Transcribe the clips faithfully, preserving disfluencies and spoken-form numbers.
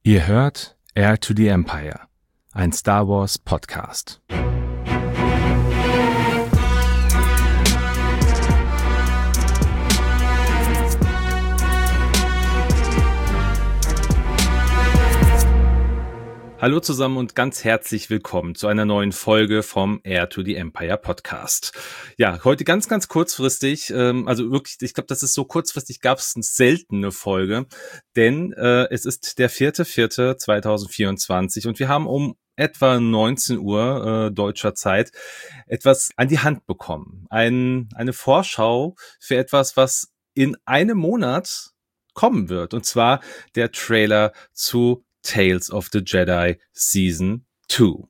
Ihr hört Heir to the Empire, ein Star Wars Podcast. Hallo zusammen und ganz herzlich willkommen zu einer neuen Folge vom Heir to the Empire Podcast. Ja, heute ganz, ganz kurzfristig, ähm, also wirklich, ich glaube, das ist so kurzfristig, gab es eine seltene Folge, denn äh, es ist der vierte vierte zweitausendvierundzwanzig und wir haben um etwa neunzehn Uhr äh, deutscher Zeit etwas an die Hand bekommen. Ein, eine Vorschau für etwas, was in einem Monat kommen wird, und zwar der Trailer zu Tales of the Jedi Season zwei.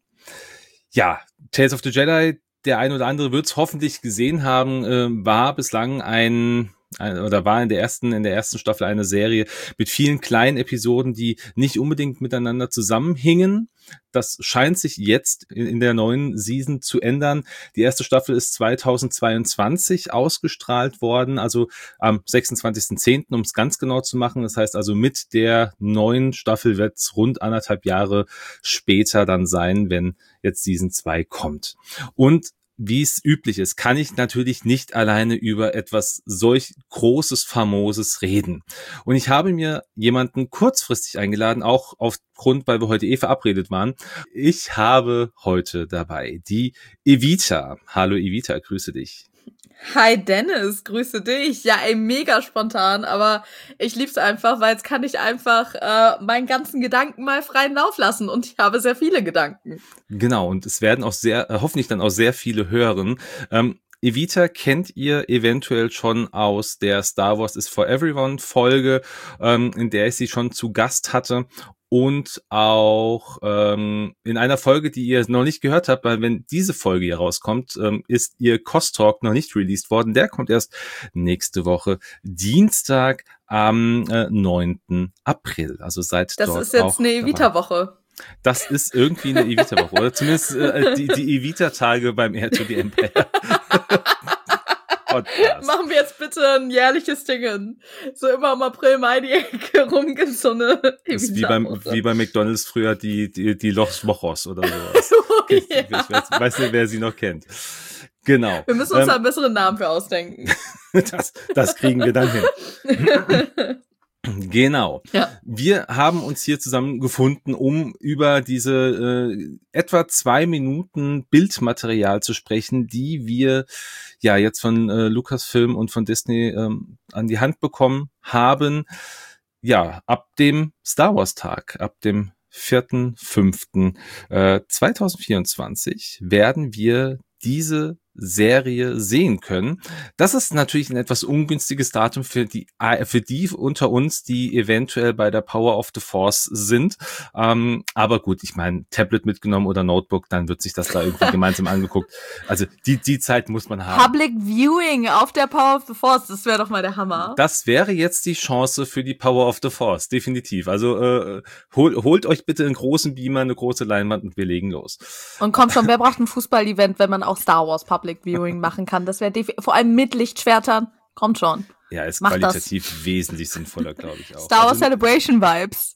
Ja, Tales of the Jedi, der ein oder andere wird es hoffentlich gesehen haben, äh, war bislang ein, ein oder war in der ersten in der ersten Staffel eine Serie mit vielen kleinen Episoden, die nicht unbedingt miteinander zusammenhingen. Das scheint sich jetzt in, in der neuen Season zu ändern. Die erste Staffel ist zweitausendzweiundzwanzig ausgestrahlt worden, also am sechsundzwanzigsten zehnten, um es ganz genau zu machen. Das heißt also, mit der neuen Staffel wird es rund anderthalb Jahre später dann sein, wenn jetzt Season zwei kommt. Und wie es üblich ist, kann ich natürlich nicht alleine über etwas solch Großes, Famoses reden. Und ich habe mir jemanden kurzfristig eingeladen, auch aufgrund, weil wir heute eh verabredet waren. Ich habe heute dabei die Evita. Hallo Evita, grüße dich. Hi Dennis, grüße dich. Ja, ey, mega spontan, aber ich lieb's einfach, weil jetzt kann ich einfach äh, meinen ganzen Gedanken mal freien Lauf lassen und ich habe sehr viele Gedanken. Genau, und es werden auch sehr, äh, hoffentlich dann auch sehr viele hören. Ähm, Evita kennt ihr eventuell schon aus der Star Wars is for Everyone Folge, ähm, in der ich sie schon zu Gast hatte. Und auch ähm, in einer Folge, die ihr noch nicht gehört habt, weil wenn diese Folge hier rauskommt, ähm, ist ihr Cost-Talk noch nicht released worden. Der kommt erst nächste Woche, Dienstag am äh, neunten April. Also seid das dort auch Das ist jetzt eine Evita-Woche. Das ist irgendwie eine Evita-Woche, oder zumindest äh, die, die Evita-Tage beim Heir to the Empire. Podcast. Machen wir jetzt bitte ein jährliches Ding hin. So immer im April, Mai die Ecke rum gibt so eine Das ist wie beim wie bei McDonald's früher die die die Los Wochos oder sowas. Oh, ich, ja. ich weiß, weiß nicht, wer sie noch kennt. Genau. Wir müssen uns ähm, da einen besseren Namen für ausdenken. das das kriegen wir dann hin. Genau. Ja. Wir haben uns hier zusammengefunden, um über diese äh, etwa zwei Minuten Bildmaterial zu sprechen, die wir ja jetzt von äh, Lucasfilm und von Disney ähm, an die Hand bekommen haben. Ja, ab dem Star Wars Tag, ab dem vierten fünften zweitausendvierundzwanzig werden wir diese Serie sehen können. Das ist natürlich ein etwas ungünstiges Datum für die für die unter uns, die eventuell bei der Power of the Force sind. Ähm, aber gut, ich meine, Tablet mitgenommen oder Notebook, dann wird sich das da irgendwie gemeinsam angeguckt. Also die die Zeit muss man haben. Public Viewing auf der Power of the Force, das wäre doch mal der Hammer. Das wäre jetzt die Chance für die Power of the Force, definitiv. Also äh, hol, holt euch bitte einen großen Beamer, eine große Leinwand und wir legen los. Und kommt schon, wer braucht ein Fußball-Event, wenn man auch Star Wars Public Viewing machen kann? Das wäre defi- vor allem mit Lichtschwertern. Kommt schon. Ja, ist Macht qualitativ das. wesentlich sinnvoller, glaube ich auch. Star Wars also, Celebration Vibes.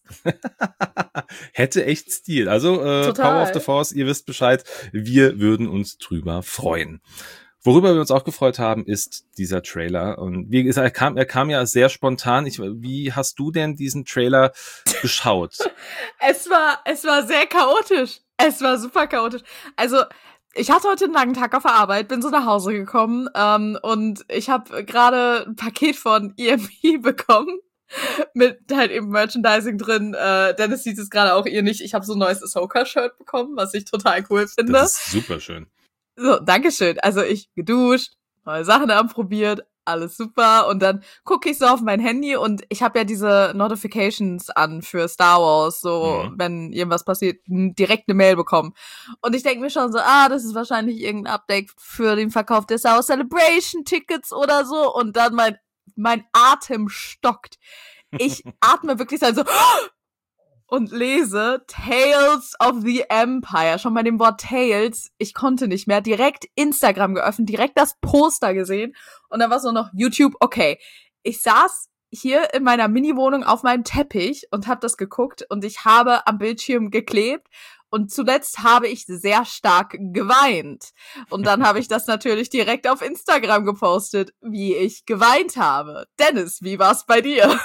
Hätte echt Stil. Also äh, Power of the Force, ihr wisst Bescheid. Wir würden uns drüber freuen. Worüber wir uns auch gefreut haben, ist dieser Trailer. Und wie gesagt, er kam, er kam ja sehr spontan. Ich, wie hast du denn diesen Trailer geschaut? es war, es war sehr chaotisch. Es war super chaotisch. Also, ich hatte heute einen langen Tag auf der Arbeit, bin so nach Hause gekommen ähm, und ich habe gerade ein Paket von E M P bekommen mit halt eben Merchandising drin. Äh, Dennis sieht es gerade auch ihr nicht. Ich habe so ein neues Ahsoka-Shirt bekommen, was ich total cool finde. Das ist super schön. So, dankeschön. Also ich geduscht, neue Sachen anprobiert, alles super. Und dann gucke ich so auf mein Handy und ich habe ja diese Notifications an für Star Wars, so mhm. wenn irgendwas passiert, direkt eine Mail bekommen. Und ich denke mir schon so, ah, das ist wahrscheinlich irgendein Update für den Verkauf der Star Wars Celebration Tickets oder so. Und dann mein, mein Atem stockt. Ich atme wirklich so, und lese Tales of the Empire. Schon bei dem Wort Tales, ich konnte nicht mehr. Direkt Instagram geöffnet, direkt das Poster gesehen. Und dann war so noch YouTube. Okay, ich saß hier in meiner Mini-Wohnung auf meinem Teppich und habe das geguckt und ich habe am Bildschirm geklebt. Und zuletzt habe ich sehr stark geweint. Und dann habe ich das natürlich direkt auf Instagram gepostet, wie ich geweint habe. Dennis, wie war's bei dir?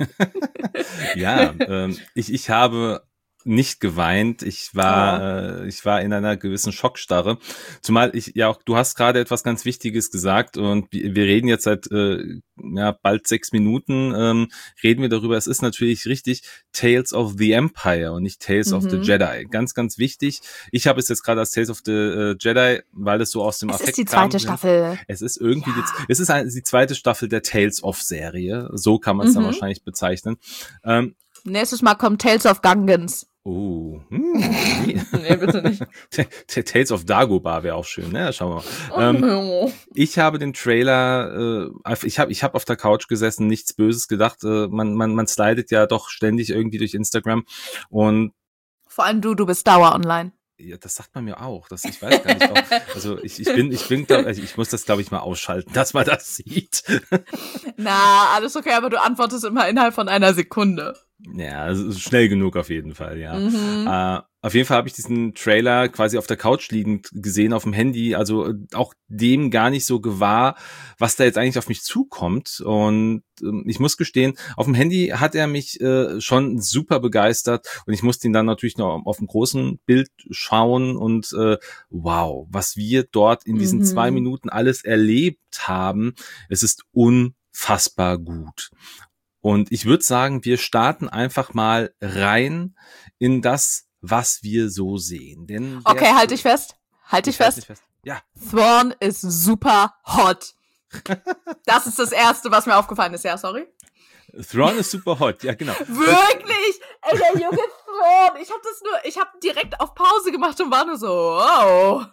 Ja, ähm, ich, ich habe nicht geweint. Ich war, oh. äh, ich war in einer gewissen Schockstarre. Zumal ich, ja auch, du hast gerade etwas ganz Wichtiges gesagt und wir, wir reden jetzt seit äh, ja, bald sechs Minuten, ähm, reden wir darüber. Es ist natürlich richtig Tales of the Empire und nicht Tales mhm. of the Jedi. Ganz, ganz wichtig. Ich habe es jetzt gerade als Tales of the äh, Jedi, weil es so aus dem es Affekt ist die zweite kam. Staffel. Es ist irgendwie, ja. die, es ist ein, die zweite Staffel der Tales of Serie. So kann man es mhm. dann wahrscheinlich bezeichnen. Ähm, Nächstes Mal kommt Tales of Gungans. Oh, hm. Nee, bitte nicht. Tales of Dagobah wäre auch schön, ne? Schauen wir mal. Ähm, ich habe den Trailer, äh, ich habe ich hab auf der Couch gesessen, nichts Böses gedacht. Äh, man, man, man slidet ja doch ständig irgendwie durch Instagram und vor allem du, du bist Dauer online. Ja, das sagt man mir auch. Das, ich weiß gar nicht. Auch, also ich, ich bin, ich bin, glaub, also ich muss das, glaube ich, mal ausschalten, dass man das sieht. Na, alles okay, aber du antwortest immer innerhalb von einer Sekunde. Ja, also schnell genug auf jeden Fall, ja. Mhm. Äh, auf jeden Fall habe ich diesen Trailer quasi auf der Couch liegend gesehen, auf dem Handy, also auch dem gar nicht so gewahr, was da jetzt eigentlich auf mich zukommt. Und äh, ich muss gestehen, auf dem Handy hat er mich äh, schon super begeistert und ich musste ihn dann natürlich noch auf dem großen Bild schauen und äh, wow, was wir dort in diesen mhm. zwei Minuten alles erlebt haben, es ist unfassbar gut. Und ich würde sagen, wir starten einfach mal rein in das, was wir so sehen. Denn okay, halte ich fest. Halte ich, ich fest. fest. Ja. Thrawn ist super hot. Das ist das Erste, was mir aufgefallen ist. Ja, sorry. Thrawn ist super hot, ja genau. Wirklich? Ey, der junge Thrawn. Ich habe das nur, ich habe direkt auf Pause gemacht und war nur so, wow.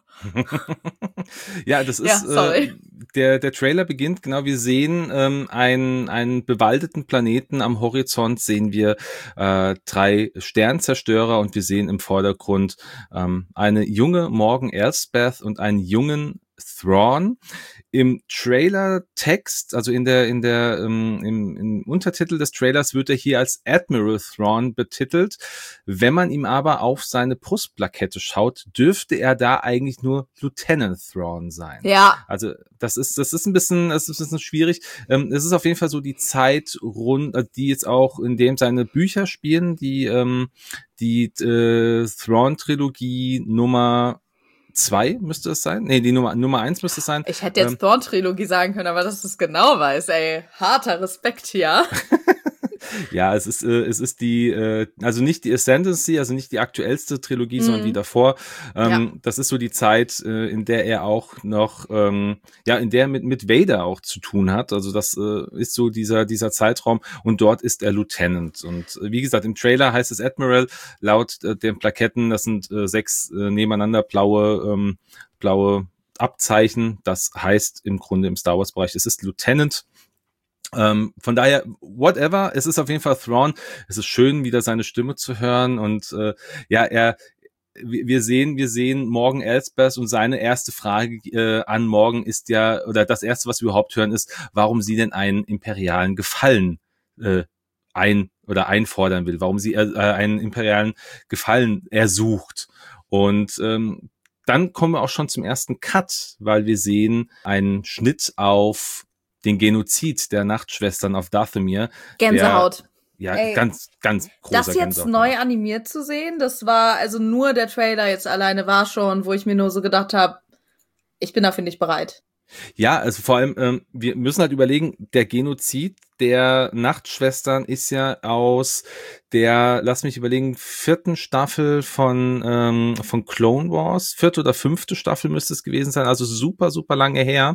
Ja, das ist, ja, äh, der, der Trailer beginnt, genau, wir sehen ähm, einen, einen bewaldeten Planeten, am Horizont sehen wir äh, drei Sternzerstörer und wir sehen im Vordergrund ähm, eine junge Morgan Elsbeth und einen jungen Thrawn. Im Trailer-Text, also in der, in der, ähm, im, im Untertitel des Trailers wird er hier als Admiral Thrawn betitelt. Wenn man ihm aber auf seine Brustplakette schaut, dürfte er da eigentlich nur Lieutenant Thrawn sein. Ja. Also, das ist, das ist ein bisschen, das ist ein bisschen schwierig. Ähm, es ist auf jeden Fall so die Zeit rund, die jetzt auch in dem seine Bücher spielen, die, ähm, die, äh, Thrawn-Trilogie Nummer zwei müsste es sein. Nee, die Nummer Nummer eins müsste es sein. Ich hätte jetzt ähm, Thrawn-Trilogie sagen können, aber dass du es genau weißt, ey. Harter Respekt hier. Ja, es ist äh, es ist die, äh, also nicht die Ascendancy, also nicht die aktuellste Trilogie, mhm. sondern die davor. Ähm, ja. Das ist so die Zeit, äh, in der er auch noch, ähm, ja, in der er mit mit Vader auch zu tun hat. Also das äh, ist so dieser dieser Zeitraum und dort ist er Lieutenant. Und äh, wie gesagt, im Trailer heißt es Admiral. Laut äh, den Plaketten, das sind äh, sechs äh, nebeneinander blaue ähm, blaue Abzeichen. Das heißt im Grunde im Star Wars Bereich, es ist Lieutenant. Ähm, von daher, whatever, es ist auf jeden Fall Thrawn. Es ist schön, wieder seine Stimme zu hören und äh, ja, er, wir sehen, wir sehen Morgan Elsbeth und seine erste Frage äh, an Morgan ist ja, oder das erste, was wir überhaupt hören, ist, warum sie denn einen imperialen Gefallen äh, ein oder einfordern will, warum sie äh, einen imperialen Gefallen ersucht. Und ähm, dann kommen wir auch schon zum ersten Cut, weil wir sehen einen Schnitt auf den Genozid der Nachtschwestern auf Dathomir. Gänsehaut. Der, ja, Ey, ganz, ganz großer Das jetzt Gänsehaut. Neu animiert zu sehen, das war, also nur der Trailer jetzt alleine war schon, wo ich mir nur so gedacht habe, ich bin dafür nicht bereit. Ja, also vor allem, ähm, wir müssen halt überlegen, der Genozid der Nachtschwestern ist ja aus der, lass mich überlegen, vierten Staffel von ähm, von Clone Wars, vierte oder fünfte Staffel müsste es gewesen sein, also super, super lange her.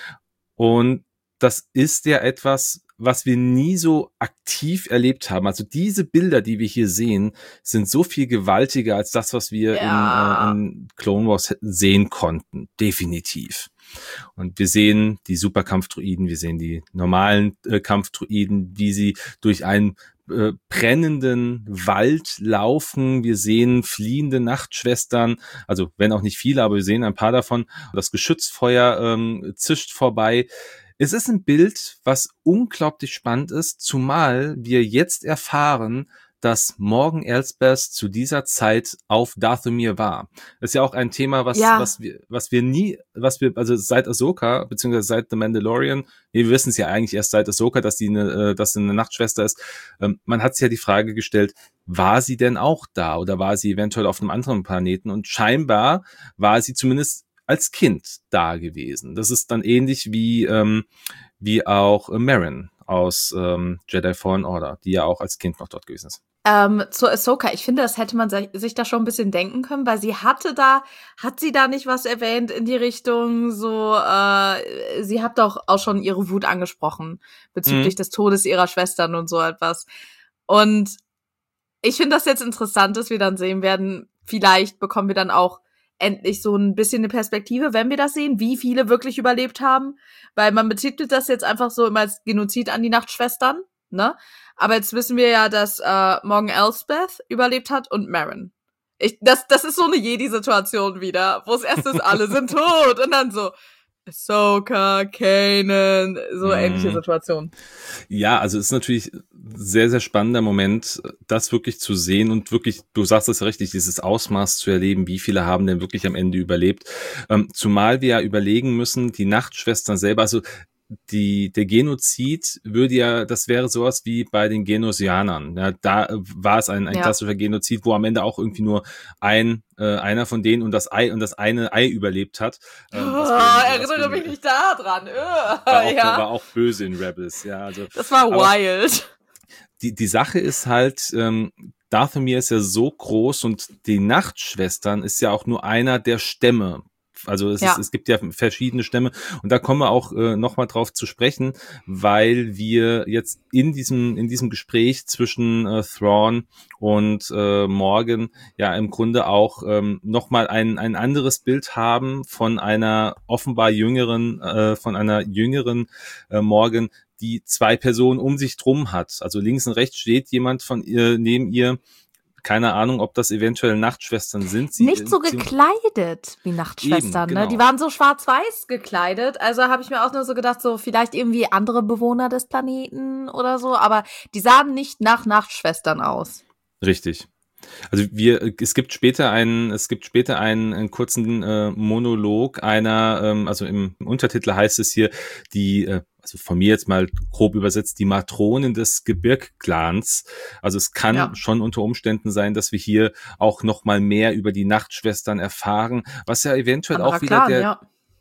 Und das ist ja etwas, was wir nie so aktiv erlebt haben. Also diese Bilder, die wir hier sehen, sind so viel gewaltiger als das, was wir ja. in, äh, in Clone Wars sehen konnten. Definitiv. Und wir sehen die Superkampfdruiden, wir sehen die normalen äh, Kampfdruiden, wie sie durch einen äh, brennenden Wald laufen. Wir sehen fliehende Nachtschwestern, also wenn auch nicht viele, aber wir sehen ein paar davon. Das Geschützfeuer ähm, zischt vorbei. Es ist ein Bild, was unglaublich spannend ist, zumal wir jetzt erfahren, dass Morgan Elsbeth zu dieser Zeit auf Dathomir war. Das ist ja auch ein Thema, was, Ja. was wir, was wir nie, was wir, also seit Ahsoka, beziehungsweise seit The Mandalorian, nee, wir wissen es ja eigentlich erst seit Ahsoka, dass sie eine, äh, dass sie eine Nachtschwester ist. Ähm, man hat sich ja die Frage gestellt, war sie denn auch da oder war sie eventuell auf einem anderen Planeten? Und scheinbar war sie zumindest als Kind da gewesen. Das ist dann ähnlich wie, ähm, wie auch äh, Merrin aus ähm, Jedi Fallen Order, die ja auch als Kind noch dort gewesen ist. Ähm, zur Ahsoka, ich finde, das hätte man sich da schon ein bisschen denken können, weil sie hatte da, hat sie da nicht was erwähnt in die Richtung, so, äh, sie hat doch auch schon ihre Wut angesprochen bezüglich mhm. des Todes ihrer Schwestern und so etwas. Und ich finde das jetzt interessant, dass wir dann sehen werden, vielleicht bekommen wir dann auch endlich so ein bisschen eine Perspektive, wenn wir das sehen, wie viele wirklich überlebt haben, weil man betitelt das jetzt einfach so immer als Genozid an die Nachtschwestern, ne? Aber jetzt wissen wir ja, dass äh, Morgan Elsbeth überlebt hat und Merrin. Ich, das, das ist so eine Jedi-Situation wieder, wo es erst ist, alle sind tot und dann so Ahsoka, Kanan, so mm. ähnliche Situation. Ja, also es ist natürlich sehr, sehr spannender Moment, das wirklich zu sehen und wirklich, du sagst es ja richtig, dieses Ausmaß zu erleben, wie viele haben denn wirklich am Ende überlebt. Ähm, zumal wir ja überlegen müssen, die Nachtschwestern selber, also die, der Genozid würde ja, das wäre sowas wie bei den Genosianern. Ja, da war es ein, ein ja. klassischer Genozid, wo am Ende auch irgendwie nur ein, äh, einer von denen und das Ei und das eine Ei überlebt hat. Ähm, oh, erinnere mich nicht da dran. War auch, ja. war auch böse in Rebels, ja. Also, das war wild. Die, die Sache ist halt, ähm, Dathomir ist ja so groß und die Nachtschwestern ist ja auch nur einer der Stämme. Also es, ja. ist, es gibt ja verschiedene Stämme und da kommen wir auch äh, nochmal drauf zu sprechen, weil wir jetzt in diesem in diesem Gespräch zwischen äh, Thrawn und äh, Morgan ja im Grunde auch ähm, nochmal ein ein anderes Bild haben von einer offenbar jüngeren, äh, von einer jüngeren äh, Morgan, die zwei Personen um sich drum hat. Also links und rechts steht jemand von ihr neben ihr. Keine Ahnung, ob das eventuell Nachtschwestern sind. Sie, nicht so gekleidet wie Nachtschwestern, eben, genau. Ne? Die waren so schwarz-weiß gekleidet. Also habe ich mir auch nur so gedacht, so vielleicht irgendwie andere Bewohner des Planeten oder so. Aber die sahen nicht nach Nachtschwestern aus. Richtig. Also wir, es gibt später einen, es gibt später einen, einen kurzen äh, Monolog einer, ähm, also im Untertitel heißt es hier, die, äh, also von mir jetzt mal grob übersetzt, die Matronen des Gebirg-Clans. Also es kann ja. schon unter Umständen sein, dass wir hier auch noch mal mehr über die Nachtschwestern erfahren, was ja eventuell Anderer auch wieder Clan, der ja.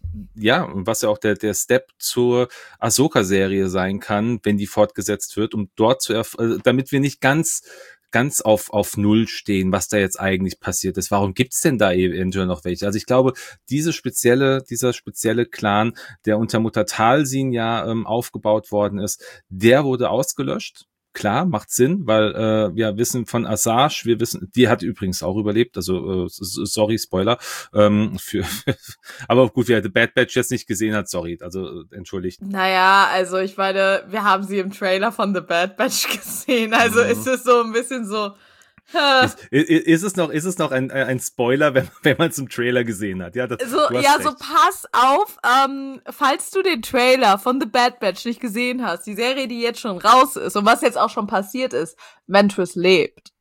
ja, was ja auch der der Step zur Ahsoka-Serie sein kann, wenn die fortgesetzt wird, um dort zu, erf- äh, damit wir nicht ganz ganz auf auf Null stehen, was da jetzt eigentlich passiert ist. Warum gibt's denn da eventuell noch welche? Also ich glaube, diese spezielle, dieser spezielle Clan, der unter Mutter Talsin ja ähm, aufgebaut worden ist, der wurde ausgelöscht. Klar, macht Sinn, weil äh, wir wissen von Asajj, wir wissen, die hat übrigens auch überlebt, also äh, sorry, Spoiler, ähm, für, aber gut, wer The Bad Batch jetzt nicht gesehen hat, sorry, also äh, entschuldigt. Naja, also ich meine, wir haben sie im Trailer von The Bad Batch gesehen, also mhm. ist es so ein bisschen so, Ist, ist, ist es noch, ist es noch ein, ein Spoiler, wenn, wenn man es im Trailer gesehen hat? Ja, das, so, ja, recht. So pass auf, ähm, falls du den Trailer von The Bad Batch nicht gesehen hast, die Serie, die jetzt schon raus ist und was jetzt auch schon passiert ist, Ventress lebt.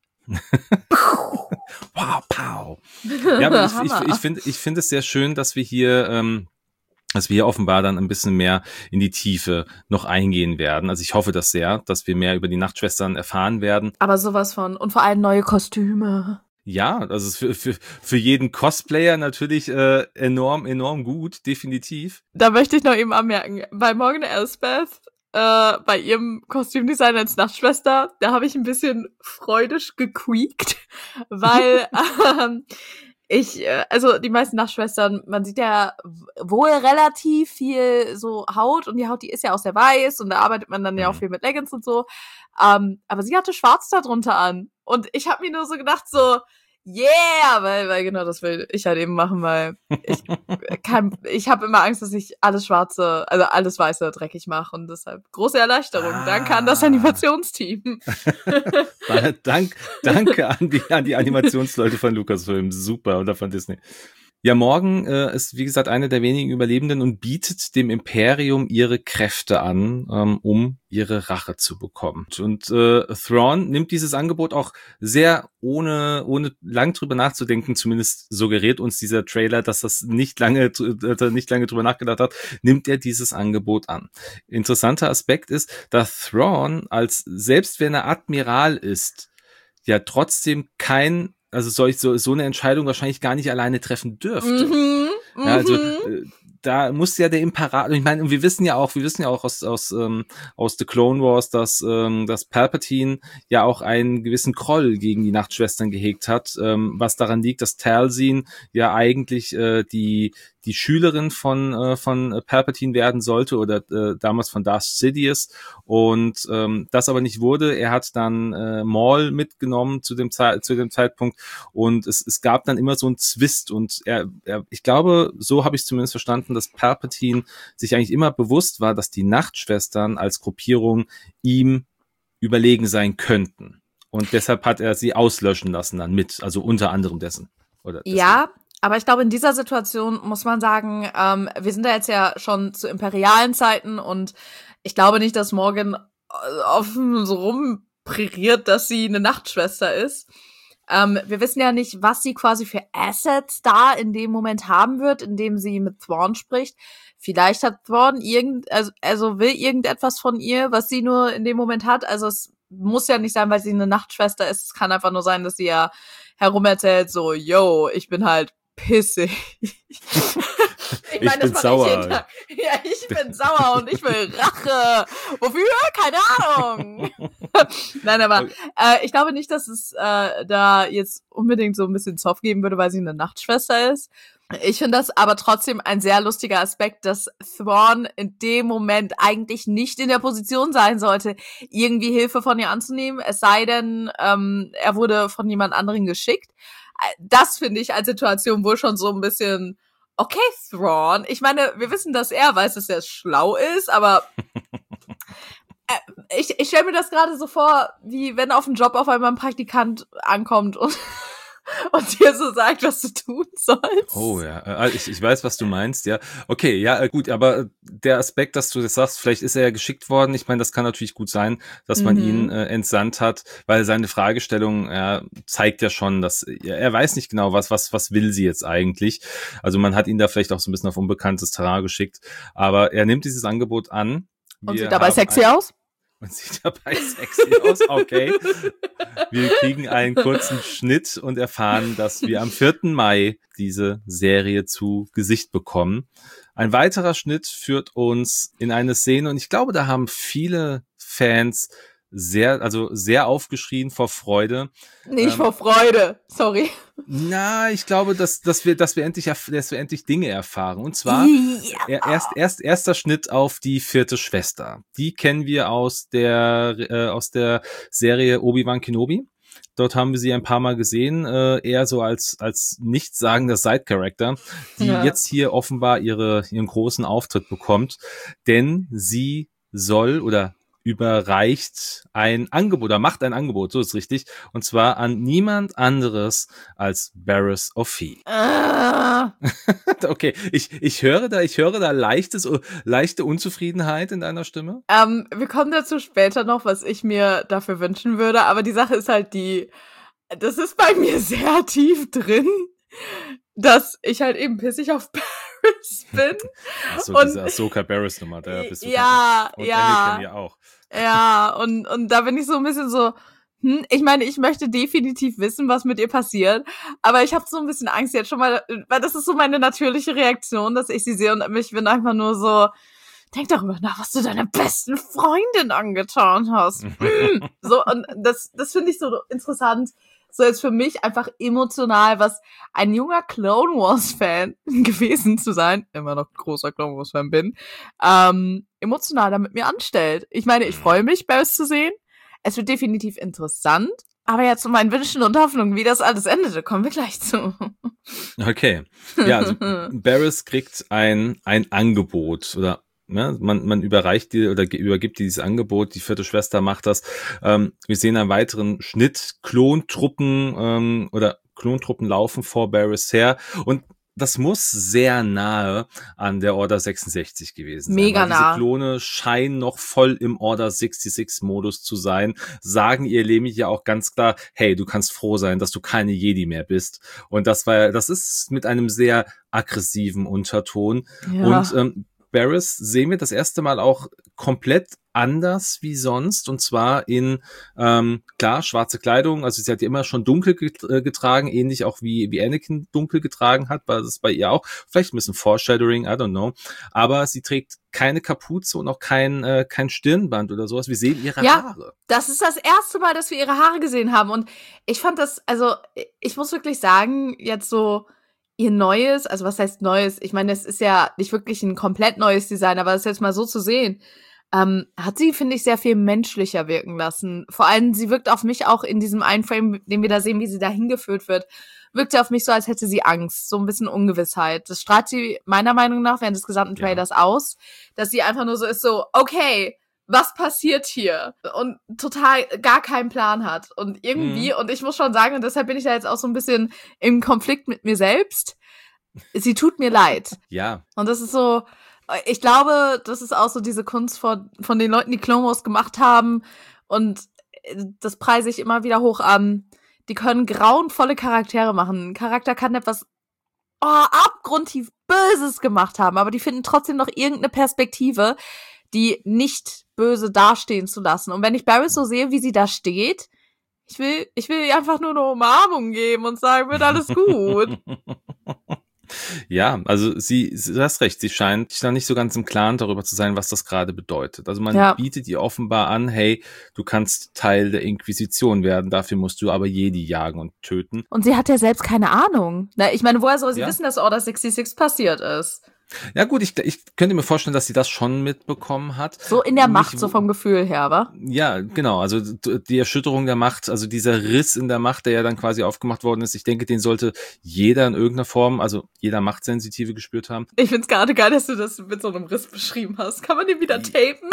Wow, pow. Ja, aber ich, ich, ich finde, ich finde es sehr schön, dass wir hier, ähm, dass wir hier offenbar dann ein bisschen mehr in die Tiefe noch eingehen werden. Also ich hoffe das sehr, dass wir mehr über die Nachtschwestern erfahren werden. Aber sowas von. Und vor allem neue Kostüme. Ja, also es ist für, für, für jeden Cosplayer natürlich äh, enorm, enorm gut, definitiv. Da möchte ich noch eben anmerken, bei Morgan Elsbeth, äh, bei ihrem Kostümdesign als Nachtschwester, da habe ich ein bisschen freudisch gequiekt, weil ähm, Ich, also die meisten Nachtschwestern, man sieht ja wohl relativ viel so Haut und die Haut, die ist ja auch sehr weiß und da arbeitet man dann ja auch viel mit Leggings und so. Um, aber sie hatte schwarz da drunter an und ich habe mir nur so gedacht so, yeah, weil, weil genau das will ich halt eben machen, weil ich kann, ich habe immer Angst, dass ich alles Schwarze, also alles Weiße dreckig mache und deshalb große Erleichterung. Ah. Danke an das Animationsteam. Dank, danke an die, an die Animationsleute von Lucasfilm, super, oder von Disney. Ja, Morgan äh, ist, wie gesagt, eine der wenigen Überlebenden und bietet dem Imperium ihre Kräfte an, ähm, um ihre Rache zu bekommen. Und äh, Thrawn nimmt dieses Angebot auch sehr ohne ohne lang drüber nachzudenken, zumindest suggeriert uns dieser Trailer, dass das nicht lange dass er nicht lange drüber nachgedacht hat, nimmt er dieses Angebot an. Interessanter Aspekt ist, dass Thrawn als, selbst wenn er Admiral ist, ja trotzdem kein also soll ich so, so eine Entscheidung wahrscheinlich gar nicht alleine treffen dürfte. Mhm, Ja, also mhm. äh, da muss ja der Imperator, ich meine, und wir wissen ja auch, wir wissen ja auch aus aus ähm, aus The Clone Wars, dass ähm, dass Palpatine ja auch einen gewissen Groll gegen die Nachtschwestern gehegt hat, ähm, was daran liegt, dass Talzin ja eigentlich äh, die die Schülerin von äh, von Palpatine werden sollte oder äh, damals von Darth Sidious und ähm, das aber nicht wurde. Er hat dann äh, Maul mitgenommen zu dem Ze- zu dem Zeitpunkt und es es gab dann immer so einen Zwist und er, er ich glaube, so habe ich zumindest verstanden, dass Palpatine sich eigentlich immer bewusst war, dass die Nachtschwestern als Gruppierung ihm überlegen sein könnten und deshalb hat er sie auslöschen lassen dann mit, also unter anderem dessen oder deswegen. Ja, aber ich glaube, in dieser Situation muss man sagen, ähm, wir sind da jetzt ja schon zu imperialen Zeiten und ich glaube nicht, dass Morgan offen so rumpräriert, dass sie eine Nachtschwester ist. Ähm, wir wissen ja nicht, was sie quasi für Assets da in dem Moment haben wird, in dem sie mit Thrawn spricht. Vielleicht hat Thrawn irgend, also, also will irgendetwas von ihr, was sie nur in dem Moment hat. Also es muss ja nicht sein, weil sie eine Nachtschwester ist. Es kann einfach nur sein, dass sie ja herumerzählt, so, yo, ich bin halt pissig. ich Ich meine, bin das sauer. mache ich jeden Tag. Ja, ich bin sauer und ich will Rache. Wofür? Keine Ahnung. Nein, aber Okay. äh, ich glaube nicht, dass es äh, da jetzt unbedingt so ein bisschen Zoff geben würde, weil sie eine Nachtschwester ist. Ich finde das aber trotzdem ein sehr lustiger Aspekt, dass Thrawn in dem Moment eigentlich nicht in der Position sein sollte, irgendwie Hilfe von ihr anzunehmen, es sei denn, ähm, er wurde von jemand anderen geschickt. Das finde ich als Situation wohl schon so ein bisschen, okay, Thrawn. Ich meine, wir wissen, dass er weiß, dass er schlau ist, aber äh, ich, ich stelle mir das gerade so vor, wie wenn auf dem Job auf einmal ein Praktikant ankommt und und dir so sagt, was du tun sollst. Oh ja, ich, ich weiß, was du meinst, ja. Okay, ja, gut, aber der Aspekt, dass du das sagst, vielleicht ist er ja geschickt worden. Ich meine, das kann natürlich gut sein, dass man Mhm. ihn äh, entsandt hat, weil seine Fragestellung ja, zeigt ja schon, dass ja, er weiß nicht genau, was, was, was will sie jetzt eigentlich. Also man hat ihn da vielleicht auch so ein bisschen auf unbekanntes Terrain geschickt, aber er nimmt dieses Angebot an. Und Wir sieht dabei haben sexy ein, aus? und sieht dabei sexy aus, okay. Wir kriegen einen kurzen Schnitt und erfahren, dass wir am vierten Mai diese Serie zu Gesicht bekommen. Ein weiterer Schnitt führt uns in eine Szene und ich glaube, da haben viele Fans sehr, also sehr aufgeschrien vor Freude. Nicht Ähm, vor Freude, sorry. Na, ich glaube, dass, dass wir, dass wir endlich, erf- dass wir endlich Dinge erfahren. Und zwar er- erst, erst, erster Schnitt auf die vierte Schwester. Die kennen wir aus der, äh, aus der Serie Obi-Wan Kenobi. Dort haben wir sie ein paar Mal gesehen, äh, eher so als, als nichtssagender Side-Character, die Ja. jetzt hier offenbar ihre, ihren großen Auftritt bekommt, denn sie soll oder überreicht ein Angebot oder macht ein Angebot, so ist richtig, und zwar an niemand anderes als Barriss Offee. Ah. Okay, ich, ich höre da, ich höre da leichtes, leichte Unzufriedenheit in deiner Stimme. Ähm, wir kommen dazu später noch, was ich mir dafür wünschen würde, aber die Sache ist halt die, das ist bei mir sehr tief drin, dass ich halt eben pissig auf Barriss bin. Achso, Und- diese Ahsoka Barriss Nummer, da bist du Ja, und ja. Anakin ja auch. Ja, und, und da bin ich so ein bisschen so, hm, ich meine, ich möchte definitiv wissen, was mit ihr passiert, aber ich habe so ein bisschen Angst jetzt schon mal, weil das ist so meine natürliche Reaktion, dass ich sie sehe und ich bin einfach nur so, denk darüber nach, was du deiner besten Freundin angetan hast. Hm. So, und das, das finde ich so interessant, so jetzt für mich einfach emotional, was ein junger Clone Wars Fan gewesen zu sein, immer noch großer Clone Wars Fan bin, ähm, emotional da mit mir anstellt. Ich meine, ich freue mich, Barriss zu sehen. Es wird definitiv interessant. Aber ja, zu meinen Wünschen und Hoffnungen, wie das alles endete, kommen wir gleich zu. Okay. Ja, also Barriss kriegt ein, ein Angebot oder ja, man, man überreicht die oder ge- übergibt dieses Angebot, die vierte Schwester macht das. Ähm, wir sehen einen weiteren Schnitt, Klontruppen ähm, oder Klontruppen laufen vor Barriss her und das muss sehr nahe an der Order sechsundsechzig gewesen sein. Mega nah. Diese Klone scheinen noch voll im Order sechsundsechzig-Modus zu sein, sagen ihr Lemi ja auch ganz klar, hey, du kannst froh sein, dass du keine Jedi mehr bist. Und das war, das ist mit einem sehr aggressiven Unterton. Ja. Und ähm, Barriss sehen wir das erste Mal auch komplett anders wie sonst, und zwar in, ähm, klar, schwarze Kleidung, also sie hat ja immer schon dunkel getragen, ähnlich auch wie, wie Anakin dunkel getragen hat, war das bei ihr auch, vielleicht ein bisschen Foreshadowing, I don't know, aber sie trägt keine Kapuze und auch kein, äh, kein Stirnband oder sowas, wir sehen ihre ja, Haare. Das ist das erste Mal, dass wir ihre Haare gesehen haben, und ich fand das, also ich muss wirklich sagen, jetzt so ihr neues, also was heißt neues, ich meine, es ist ja nicht wirklich ein komplett neues Design, aber das jetzt mal so zu sehen, Ähm, hat sie, finde ich, sehr viel menschlicher wirken lassen. Vor allem, sie wirkt auf mich auch in diesem einen Frame, den wir da sehen, wie sie da hingeführt wird, wirkt sie auf mich so, als hätte sie Angst, so ein bisschen Ungewissheit. Das strahlt sie meiner Meinung nach während des gesamten Trailers ja. aus, dass sie einfach nur so ist, so, okay, was passiert hier? Und total gar keinen Plan hat. Und irgendwie, mhm. und ich muss schon sagen, und deshalb bin ich da jetzt auch so ein bisschen im Konflikt mit mir selbst, sie tut mir leid. Ja. Und das ist so, ich glaube, das ist auch so diese Kunst von, von den Leuten, die Clone Wars gemacht haben. Und das preise ich immer wieder hoch an. Die können grauenvolle Charaktere machen. Ein Charakter kann etwas oh, abgrundtief Böses gemacht haben, aber die finden trotzdem noch irgendeine Perspektive, die nicht böse dastehen zu lassen. Und wenn ich Barriss so sehe, wie sie da steht, ich will, ich will ihr einfach nur eine Umarmung geben und sagen, wird alles gut. Ja, also sie, du hast recht, sie scheint da nicht so ganz im Klaren darüber zu sein, was das gerade bedeutet. Also man ja. bietet ihr offenbar an, hey, du kannst Teil der Inquisition werden, dafür musst du aber Jedi jagen und töten. Und sie hat ja selbst keine Ahnung. Na, ich meine, woher soll sie ja. wissen, dass Order sechsundsechzig passiert ist? Ja gut, ich, ich könnte mir vorstellen, dass sie das schon mitbekommen hat. So in der Mich, Macht, so vom Gefühl her, aber? Ja, genau, also die Erschütterung der Macht, also dieser Riss in der Macht, der ja dann quasi aufgemacht worden ist, ich denke, den sollte jeder in irgendeiner Form, also jeder Machtsensitive gespürt haben. Ich find's gerade geil, dass du das mit so einem Riss beschrieben hast. Kann man den wieder tapen?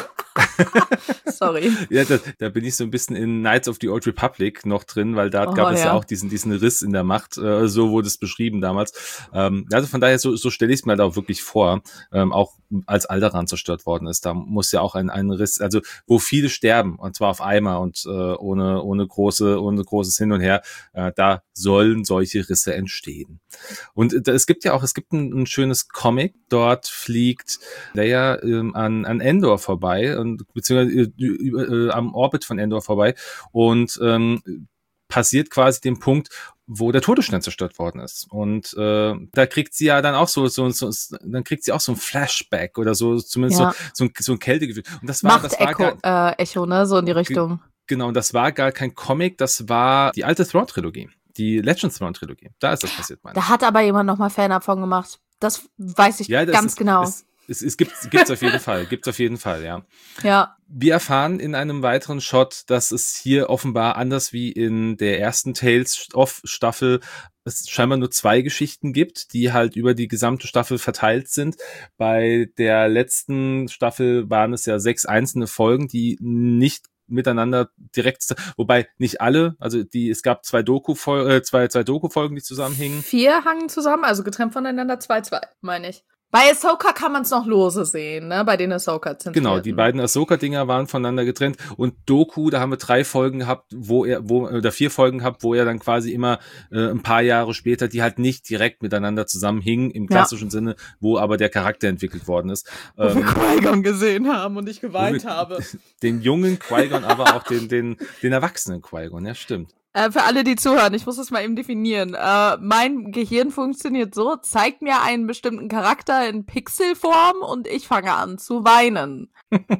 Sorry. Ja, da, da bin ich so ein bisschen in Knights of the Old Republic noch drin, weil da oh, gab es ja. ja auch diesen diesen Riss in der Macht, äh, so wurde es beschrieben damals. Ähm, also von daher, so, so stelle ich es mir halt auch wirklich vor, ähm, auch als Alderaan zerstört worden ist, da muss ja auch ein, ein Riss, also wo viele sterben, und zwar auf einmal und äh, ohne ohne große ohne großes Hin und Her, äh, da sollen solche Risse entstehen. Und äh, es gibt ja auch, es gibt ein, ein schönes Comic, dort fliegt Leia ähm, an an Endor vorbei, und beziehungsweise äh, äh, am Orbit von Endor vorbei, und ähm, passiert quasi den Punkt, wo der Todesstern zerstört worden ist. Und äh, da kriegt sie ja dann auch so, so, so, dann kriegt sie auch so ein Flashback oder so, zumindest ja. so, so, ein, so ein Kältegefühl. Und das war, Macht das war Echo, gar, äh, Echo, ne, so in die Richtung. Genau, und das war gar kein Comic, das war die alte Thrawn-Trilogie, die Legends Thrawn-Trilogie. Da ist das passiert, meine ich. Da hat aber jemand nochmal Fan von gemacht. Das weiß ich ja, das ganz ist, genau. Es, es, es gibt gibt's auf jeden Fall, gibt's auf jeden Fall, ja. Ja. Wir erfahren in einem weiteren Shot, dass es hier offenbar anders wie in der ersten Tales-Staffel es scheinbar nur zwei Geschichten gibt, die halt über die gesamte Staffel verteilt sind. Bei der letzten Staffel waren es ja sechs einzelne Folgen, die nicht miteinander direkt, wobei nicht alle, also die, es gab zwei Doku, äh, zwei, zwei Doku-Folgen, die zusammenhingen. Vier hangen zusammen, also getrennt voneinander, zwei, zwei, meine ich. Bei Ahsoka kann man es noch lose sehen, ne? Bei den Ahsoka-Zentrierten. Genau, die beiden Ahsoka-Dinger waren voneinander getrennt. Und Doku, da haben wir drei Folgen gehabt, wo er, wo, oder vier Folgen gehabt, wo er dann quasi immer äh, ein paar Jahre später, die halt nicht direkt miteinander zusammenhingen, im klassischen ja. Sinne, wo aber der Charakter entwickelt worden ist. Wo ähm, wir Qui-Gon gesehen haben und ich geweint wir, habe. Den jungen Qui-Gon, aber auch den, den, den erwachsenen Qui-Gon, ja, stimmt. Äh, für alle, die zuhören, ich muss das mal eben definieren. Äh, mein Gehirn funktioniert so, zeigt mir einen bestimmten Charakter in Pixelform und ich fange an zu weinen.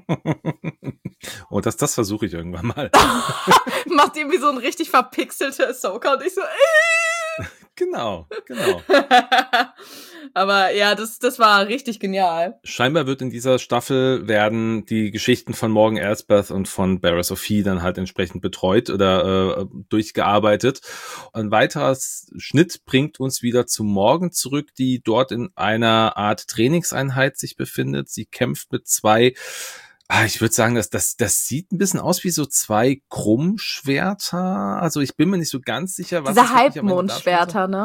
Oh, das, das versuche ich irgendwann mal. Macht irgendwie so ein richtig verpixelte Ahsoka und ich so, äh. Genau, genau. Aber ja, das, das war richtig genial. Scheinbar wird in dieser Staffel werden die Geschichten von Morgan Elsbeth und von Barriss Offee dann halt entsprechend betreut oder äh, durchgearbeitet. Ein weiterer Schnitt bringt uns wieder zu Morgan zurück, die dort in einer Art Trainingseinheit sich befindet. Sie kämpft mit zwei Ah, ich würde sagen, dass das das sieht ein bisschen aus wie so zwei Krummschwerter. Also ich bin mir nicht so ganz sicher, was Diese Halbmondschwerter, ne?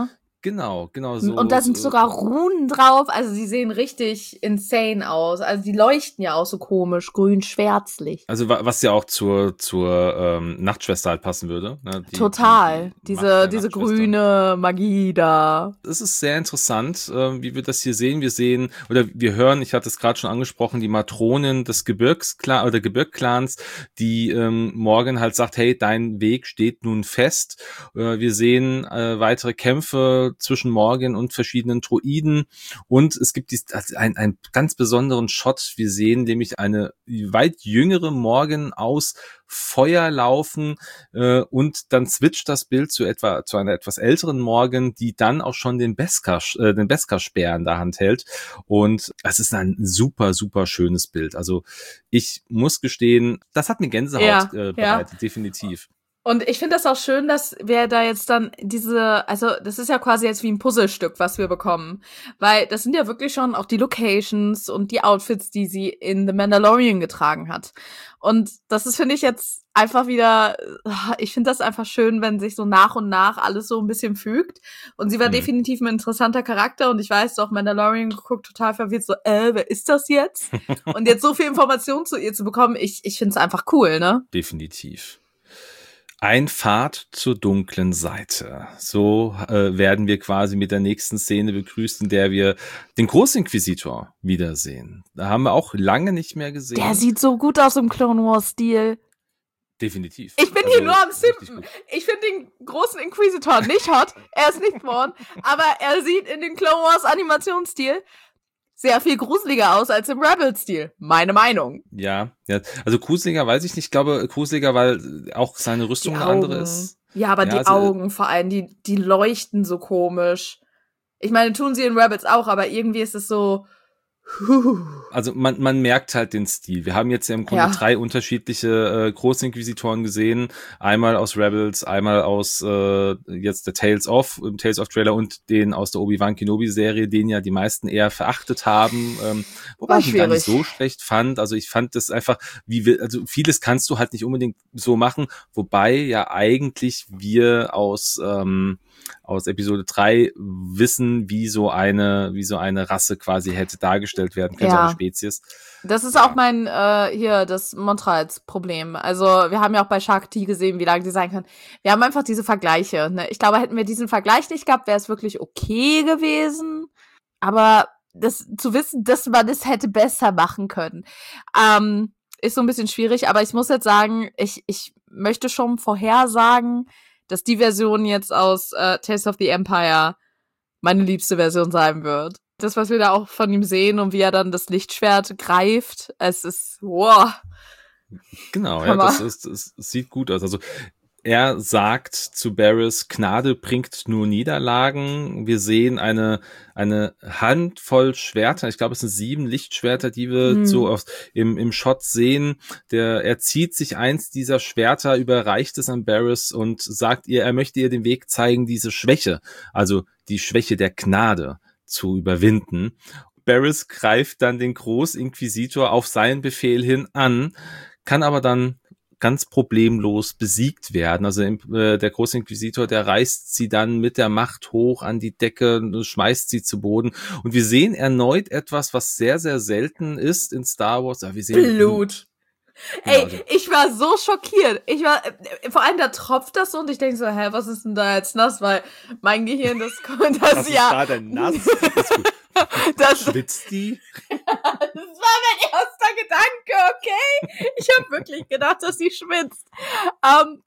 Genau, genau so. Und da sind so, sogar Runen drauf, also sie sehen richtig insane aus. Also die leuchten ja auch so komisch, grün-schwärzlich. Also was ja auch zur zur ähm, Nachtschwester halt passen würde. Ne? Die, Total. die, die diese diese grüne Magie da. Es ist sehr interessant, äh, wie wir das hier sehen. Wir sehen, oder wir hören, ich hatte es gerade schon angesprochen, die Matronen des Gebirgskla oder Gebirgclans, die ähm, Morgan halt sagt, hey, dein Weg steht nun fest. Äh, wir sehen äh, weitere Kämpfe zwischen Morgan und verschiedenen Droiden und es gibt dies, also ein, einen ganz besonderen Shot. Wir sehen nämlich eine weit jüngere Morgan aus Feuer laufen äh, und dann switcht das Bild zu etwa zu einer etwas älteren Morgan, die dann auch schon den Beskar äh, den Beskar-Speer in der Hand hält und es ist ein super super schönes Bild. Also ich muss gestehen, das hat mir Gänsehaut ja, äh, bereitet, ja. definitiv. Und ich finde das auch schön, dass wir da jetzt dann diese, also das ist ja quasi jetzt wie ein Puzzlestück, was wir bekommen. Weil das sind ja wirklich schon auch die Locations und die Outfits, die sie in The Mandalorian getragen hat. Und das ist, finde ich, jetzt einfach wieder, ich finde das einfach schön, wenn sich so nach und nach alles so ein bisschen fügt. Und sie war mhm. definitiv ein interessanter Charakter und ich weiß doch, Mandalorian geguckt, total verwirrt, so, äh, wer ist das jetzt? Und jetzt so viel Informationen zu ihr zu bekommen, ich, ich finde es einfach cool, ne? Definitiv. Ein Pfad zur dunklen Seite. So äh, werden wir quasi mit der nächsten Szene begrüßt, in der wir den Großinquisitor wiedersehen. Da haben wir auch lange nicht mehr gesehen. Der sieht so gut aus im Clone Wars-Stil. Definitiv. Ich bin also, hier nur am Simpen. Ich finde den großen Inquisitor nicht hot. Er ist nicht born. Aber er sieht in den Clone Wars Animationsstil sehr viel gruseliger aus als im Rebel-Stil. Meine Meinung. Ja, ja, also gruseliger weiß ich nicht. Ich glaube, gruseliger, weil auch seine Rüstung eine andere ist. Ja, aber ja, die also, Augen vor allem, die, die leuchten so komisch. Ich meine, tun sie in Rebels auch, aber irgendwie ist es so... Also man man merkt halt den Stil. Wir haben jetzt ja im Grunde ja. drei unterschiedliche äh, Großinquisitoren gesehen. Einmal aus Rebels, einmal aus äh, jetzt der Tales of, im Tales of Trailer und den aus der Obi-Wan Kenobi-Serie, den ja die meisten eher verachtet haben. Ähm, wobei ich ihn gar nicht so schlecht fand. Also ich fand das einfach, wie wir, also vieles kannst du halt nicht unbedingt so machen, wobei ja eigentlich wir aus ähm, aus Episode drei wissen, wie so eine wie so eine Rasse quasi hätte dargestellt werden können, ja. so eine Spezies. Das ist ja. auch mein, äh, hier, das Montreals-Problem. Also wir haben ja auch bei Shakti gesehen, wie lange die sein können. Wir haben einfach diese Vergleiche. Ne? Ich glaube, hätten wir diesen Vergleich nicht gehabt, wäre es wirklich okay gewesen. Aber das zu wissen, dass man das hätte besser machen können, ähm, ist so ein bisschen schwierig. Aber ich muss jetzt sagen, ich, ich möchte schon vorhersagen, dass die Version jetzt aus äh, Tales of the Empire meine liebste Version sein wird. Das, was wir da auch von ihm sehen und wie er dann das Lichtschwert greift, es ist, wow. Genau, ja, das, ist, das sieht gut aus. Also er sagt zu Barriss, Gnade bringt nur Niederlagen. Wir sehen eine eine Handvoll Schwerter. Ich glaube, es sind sieben Lichtschwerter, die wir mhm. so auf, im im Shot sehen. Der er zieht sich eins dieser Schwerter, überreicht es an Barriss und sagt ihr, er möchte ihr den Weg zeigen, diese Schwäche, also die Schwäche der Gnade zu überwinden. Barriss greift dann den Großinquisitor auf seinen Befehl hin an, kann aber dann ganz problemlos besiegt werden. Also äh, der Großinquisitor, der reißt sie dann mit der Macht hoch an die Decke, schmeißt sie zu Boden. Und wir sehen erneut etwas, was sehr, sehr selten ist in Star Wars. Ja, wir sehen Blut. Blut. Ey, ja, also. Ich war so schockiert. Ich war, vor allem da tropft das so und ich denke so, hä, was ist denn da jetzt nass? Weil mein Gehirn, das, das was ja. Was ist da denn nass? Das ist gut. Das, Schwitzt die? Das war mein erster Gedanke, okay? Ich habe wirklich gedacht, dass sie schwitzt. Ähm,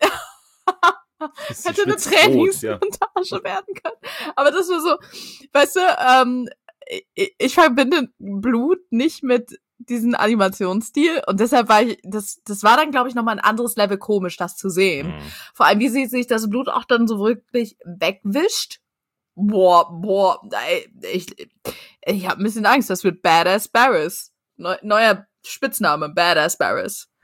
sie hätte eine schwitzt Trainingsmontage ja. werden können. Aber das war so, weißt du, ähm, ich, ich verbinde Blut nicht mit diesen Animationsstil und deshalb war ich, das, das war dann, glaube ich, nochmal ein anderes Level komisch, das zu sehen. Mhm. Vor allem, wie sie sich das Blut auch dann so wirklich wegwischt. Boah, boah, ich, ich habe ein bisschen Angst, das wird Badass Barriss. Neu, neuer Spitzname, Badass Barriss.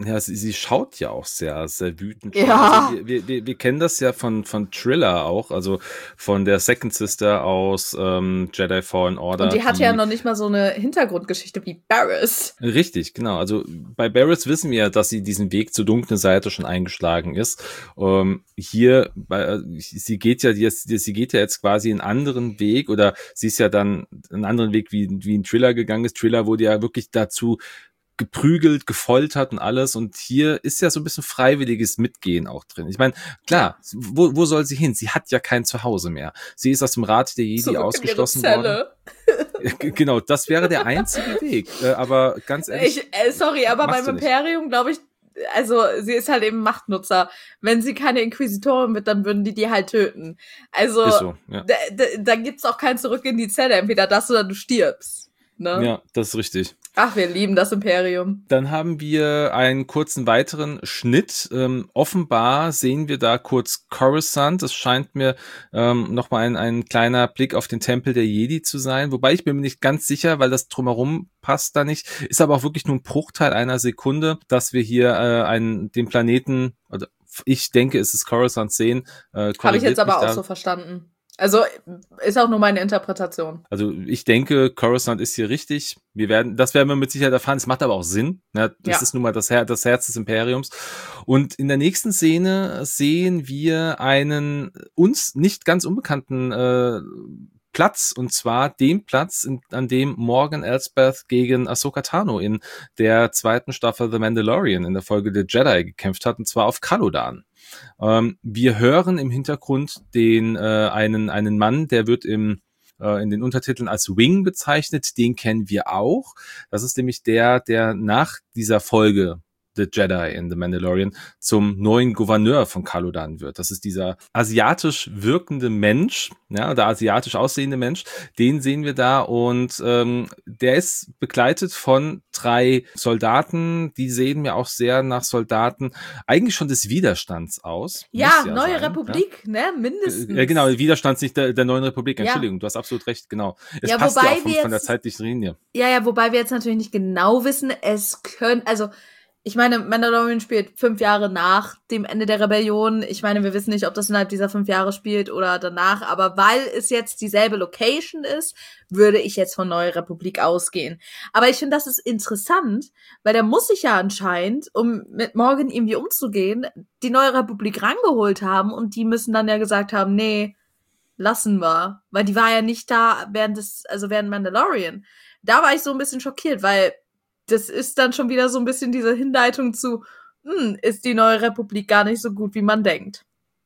Ja, sie, sie schaut ja auch sehr, sehr wütend. Ja. Also wir, wir, wir kennen das ja von, von Thriller auch, also von der Second Sister aus ähm, Jedi Fallen Order. Und die hatte ja noch nicht mal so eine Hintergrundgeschichte wie Barriss. Richtig, genau. Also bei Barriss wissen wir ja, dass sie diesen Weg zur dunklen Seite schon eingeschlagen ist. Ähm, hier, bei, sie geht ja, sie geht ja jetzt quasi einen anderen Weg, oder sie ist ja dann einen anderen Weg, wie, wie ein Thriller gegangen ist. Thriller wurde ja wirklich dazu geprügelt, gefoltert und alles. Und hier ist ja so ein bisschen freiwilliges Mitgehen auch drin. Ich meine, klar, wo, wo soll sie hin? Sie hat ja kein Zuhause mehr. Sie ist aus dem Rat der Jedi Zurück ausgeschlossen in ihre Zelle. worden. Genau, das wäre der einzige Weg. Äh, aber ganz ehrlich. Ich, äh, sorry, aber beim Imperium, glaube ich, also sie ist halt eben Machtnutzer. Wenn sie keine Inquisitorin wird, dann würden die die halt töten. Also so, ja. da, da, da gibt's auch kein Zurück in die Zelle. Entweder das oder du stirbst. Ne? Ja, das ist richtig. Ach, wir lieben das Imperium. Dann haben wir einen kurzen weiteren Schnitt. Ähm, offenbar sehen wir da kurz Coruscant. Das scheint mir ähm, nochmal ein, ein kleiner Blick auf den Tempel der Jedi zu sein. Wobei ich bin mir nicht ganz sicher, weil das drumherum passt da nicht. Ist aber auch wirklich nur ein Bruchteil einer Sekunde, dass wir hier äh, einen, den Planeten, oder ich denke, es ist Coruscant sehen. Äh, Habe ich jetzt aber auch so verstanden. Also ist auch nur meine Interpretation. Also ich denke, Coruscant ist hier richtig. Wir werden, das werden wir mit Sicherheit erfahren. Es macht aber auch Sinn. Ne? Das ja. ist nun mal das, Her- das Herz des Imperiums. Und in der nächsten Szene sehen wir einen uns nicht ganz unbekannten äh, Platz, und zwar den Platz, in, an dem Morgan Elsbeth gegen Ahsoka Tano in der zweiten Staffel The Mandalorian in der Folge The Jedi gekämpft hat, und zwar auf Calodan. Ähm, wir hören im Hintergrund den äh, einen einen Mann, der wird im äh, in den Untertiteln als Wing bezeichnet. Den kennen wir auch. Das ist nämlich der, der nach dieser Folge The Jedi in The Mandalorian zum neuen Gouverneur von Calodan wird. Das ist dieser asiatisch wirkende Mensch, ja, oder asiatisch aussehende Mensch, den sehen wir da, und ähm, der ist begleitet von drei Soldaten, die sehen mir auch sehr nach Soldaten eigentlich schon des Widerstands aus. Ja, ja Neue sein, Republik, ja? ne, mindestens. Äh, genau, Widerstands nicht der, der Neuen Republik, Entschuldigung, ja. Du hast absolut recht, genau. Es ja, passt ja auch von, jetzt, von der zeitlichen Linie. Ja, ja, wobei wir jetzt natürlich nicht genau wissen, es können, also ich meine, Mandalorian spielt fünf Jahre nach dem Ende der Rebellion. Ich meine, wir wissen nicht, ob das innerhalb dieser fünf Jahre spielt oder danach. Aber weil es jetzt dieselbe Location ist, würde ich jetzt von Neue Republik ausgehen. Aber ich finde, das ist interessant, weil der muss sich ja anscheinend, um mit Morgan irgendwie umzugehen, die Neue Republik rangeholt haben. Und die müssen dann ja gesagt haben, nee, lassen wir. Weil die war ja nicht da während des, also während Mandalorian. Da war ich so ein bisschen schockiert, weil das ist dann schon wieder so ein bisschen diese Hinleitung zu, hm, ist die Neue Republik gar nicht so gut, wie man denkt.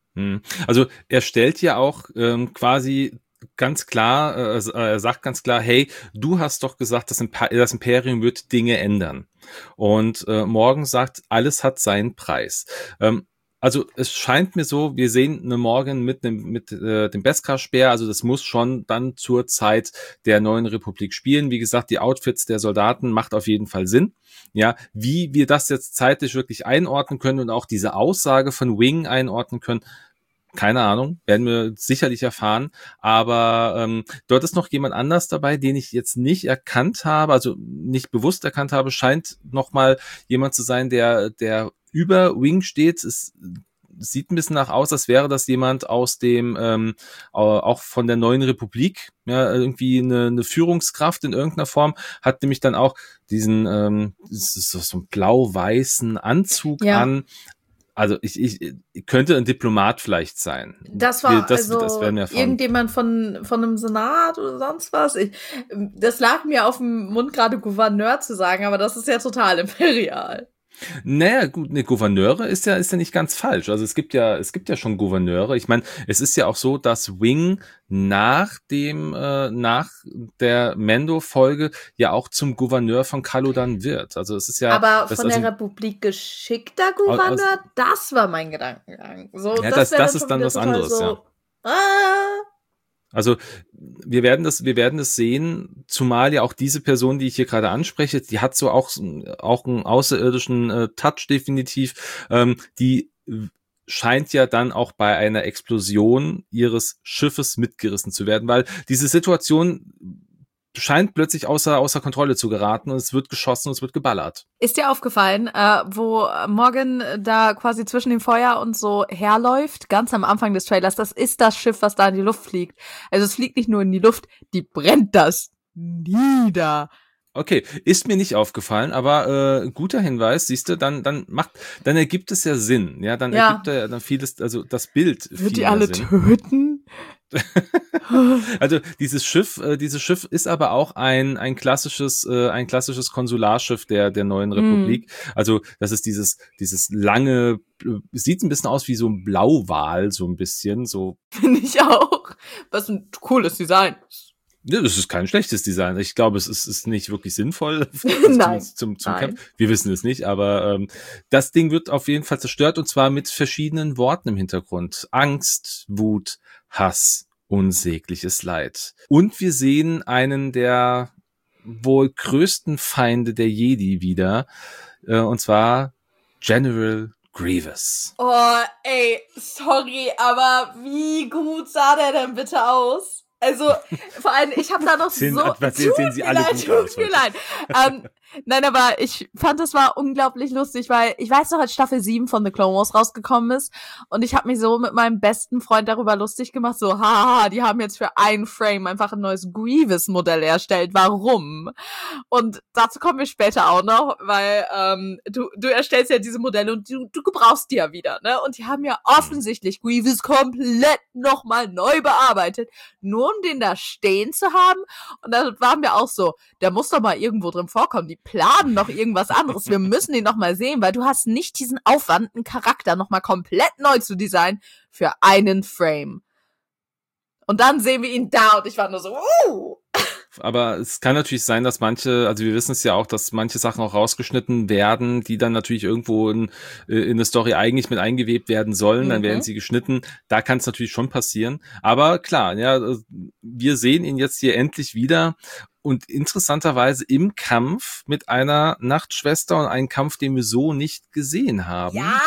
Also er stellt ja auch ähm, quasi ganz klar, äh, er sagt ganz klar, hey, du hast doch gesagt, das, Imper- das Imperium wird Dinge ändern. Und äh, Morgan sagt, alles hat seinen Preis. Ähm, Also es scheint mir so, wir sehen eine Morgan mit dem mit äh, dem Beskar-Speer, also das muss schon dann zur Zeit der Neuen Republik spielen. Wie gesagt, die Outfits der Soldaten macht auf jeden Fall Sinn. Ja, wie wir das jetzt zeitlich wirklich einordnen können und auch diese Aussage von Wing einordnen können, keine Ahnung, werden wir sicherlich erfahren, aber ähm, dort ist noch jemand anders dabei, den ich jetzt nicht erkannt habe, also nicht bewusst erkannt habe, scheint nochmal jemand zu sein, der der über Wing steht. Es sieht ein bisschen nach aus, als wäre das jemand aus dem, ähm, auch von der Neuen Republik, ja, irgendwie eine, eine Führungskraft in irgendeiner Form, hat nämlich dann auch diesen, ähm, so, so einen blau-weißen Anzug ja. an. Also ich, ich könnte ein Diplomat vielleicht sein. Das war das, also das werden wir irgendjemand von von einem Senat oder sonst was. Ich, das lag mir auf dem Mund, gerade Gouverneur zu sagen, aber das ist ja total imperial. Naja, gut, ne, Gouverneure ist ja, ist ja nicht ganz falsch. Also es gibt ja, es gibt ja schon Gouverneure. Ich meine, es ist ja auch so, dass Wing nach dem, äh, nach der Mando-Folge ja auch zum Gouverneur von Calodan wird. Also es ist ja. Aber das, von also, der Republik geschickter Gouverneur, also, das war mein Gedankengang. So, ja, das, das, das ist dann was anderes, so, ja. Ah, Also wir werden das, wir werden das sehen, zumal ja auch diese Person, die ich hier gerade anspreche, die hat so auch auch einen außerirdischen äh, Touch definitiv. Ähm, die scheint ja dann auch bei einer Explosion ihres Schiffes mitgerissen zu werden, weil diese Situation scheint plötzlich außer, außer Kontrolle zu geraten und es wird geschossen und es wird geballert. Ist dir aufgefallen, äh, wo Morgan da quasi zwischen dem Feuer und so herläuft, ganz am Anfang des Trailers, das ist das Schiff, was da in die Luft fliegt. Also es fliegt nicht nur in die Luft, die brennt das nieder. Okay, ist mir nicht aufgefallen, aber äh, guter Hinweis, siehst du, dann dann macht, dann ergibt es ja Sinn, ja, dann Ja. ergibt er dann vieles, also das Bild. Wird viel die mehr alle Sinn. töten? Also dieses Schiff, äh, dieses Schiff ist aber auch ein ein klassisches äh, ein klassisches Konsularschiff der der neuen Republik. Mm. Also das ist dieses dieses lange, sieht ein bisschen aus wie so ein Blauwal, so ein bisschen so. Finde ich auch. Was ein cooles Design. Ja, das ist kein schlechtes Design. Ich glaube, es ist, ist nicht wirklich sinnvoll Nein. zum, zum Nein. Kampf. Wir wissen es nicht, aber ähm, das Ding wird auf jeden Fall zerstört und zwar mit verschiedenen Worten im Hintergrund. Angst, Wut, Hass, unsägliches Leid. Und wir sehen einen der wohl größten Feinde der Jedi wieder, äh, und zwar General Grievous. Oh, ey, sorry, aber wie gut sah der denn bitte aus? Also, vor allem, ich habe da noch sehen, so... Was sehen, sehen sie alle leid, gut aus? Tut mir leid. ähm, nein, aber ich fand, das war unglaublich lustig, weil ich weiß noch, als Staffel sieben von The Clone Wars rausgekommen ist und ich habe mich so mit meinem besten Freund darüber lustig gemacht, so, haha, die haben jetzt für ein Frame einfach ein neues Grievous-Modell erstellt. Warum? Und dazu kommen wir später auch noch, weil ähm, du du erstellst ja diese Modelle und du, du gebrauchst die ja wieder, ne? Und die haben ja offensichtlich Grievous komplett nochmal neu bearbeitet, nur um den da stehen zu haben. Und da waren wir auch so, der muss doch mal irgendwo drin vorkommen. Die planen noch irgendwas anderes. Wir müssen den noch mal sehen, weil du hast nicht diesen Aufwand, einen Charakter noch mal komplett neu zu designen für einen Frame. Und dann sehen wir ihn da und ich war nur so, uh! Aber es kann natürlich sein, dass manche, also wir wissen es ja auch, dass manche Sachen auch rausgeschnitten werden, die dann natürlich irgendwo in, in eine Story eigentlich mit eingewebt werden sollen, dann mhm. werden sie geschnitten. Da kann es natürlich schon passieren. Aber klar, ja, wir sehen ihn jetzt hier endlich wieder und interessanterweise im Kampf mit einer Nachtschwester und einen Kampf, den wir so nicht gesehen haben. Ja,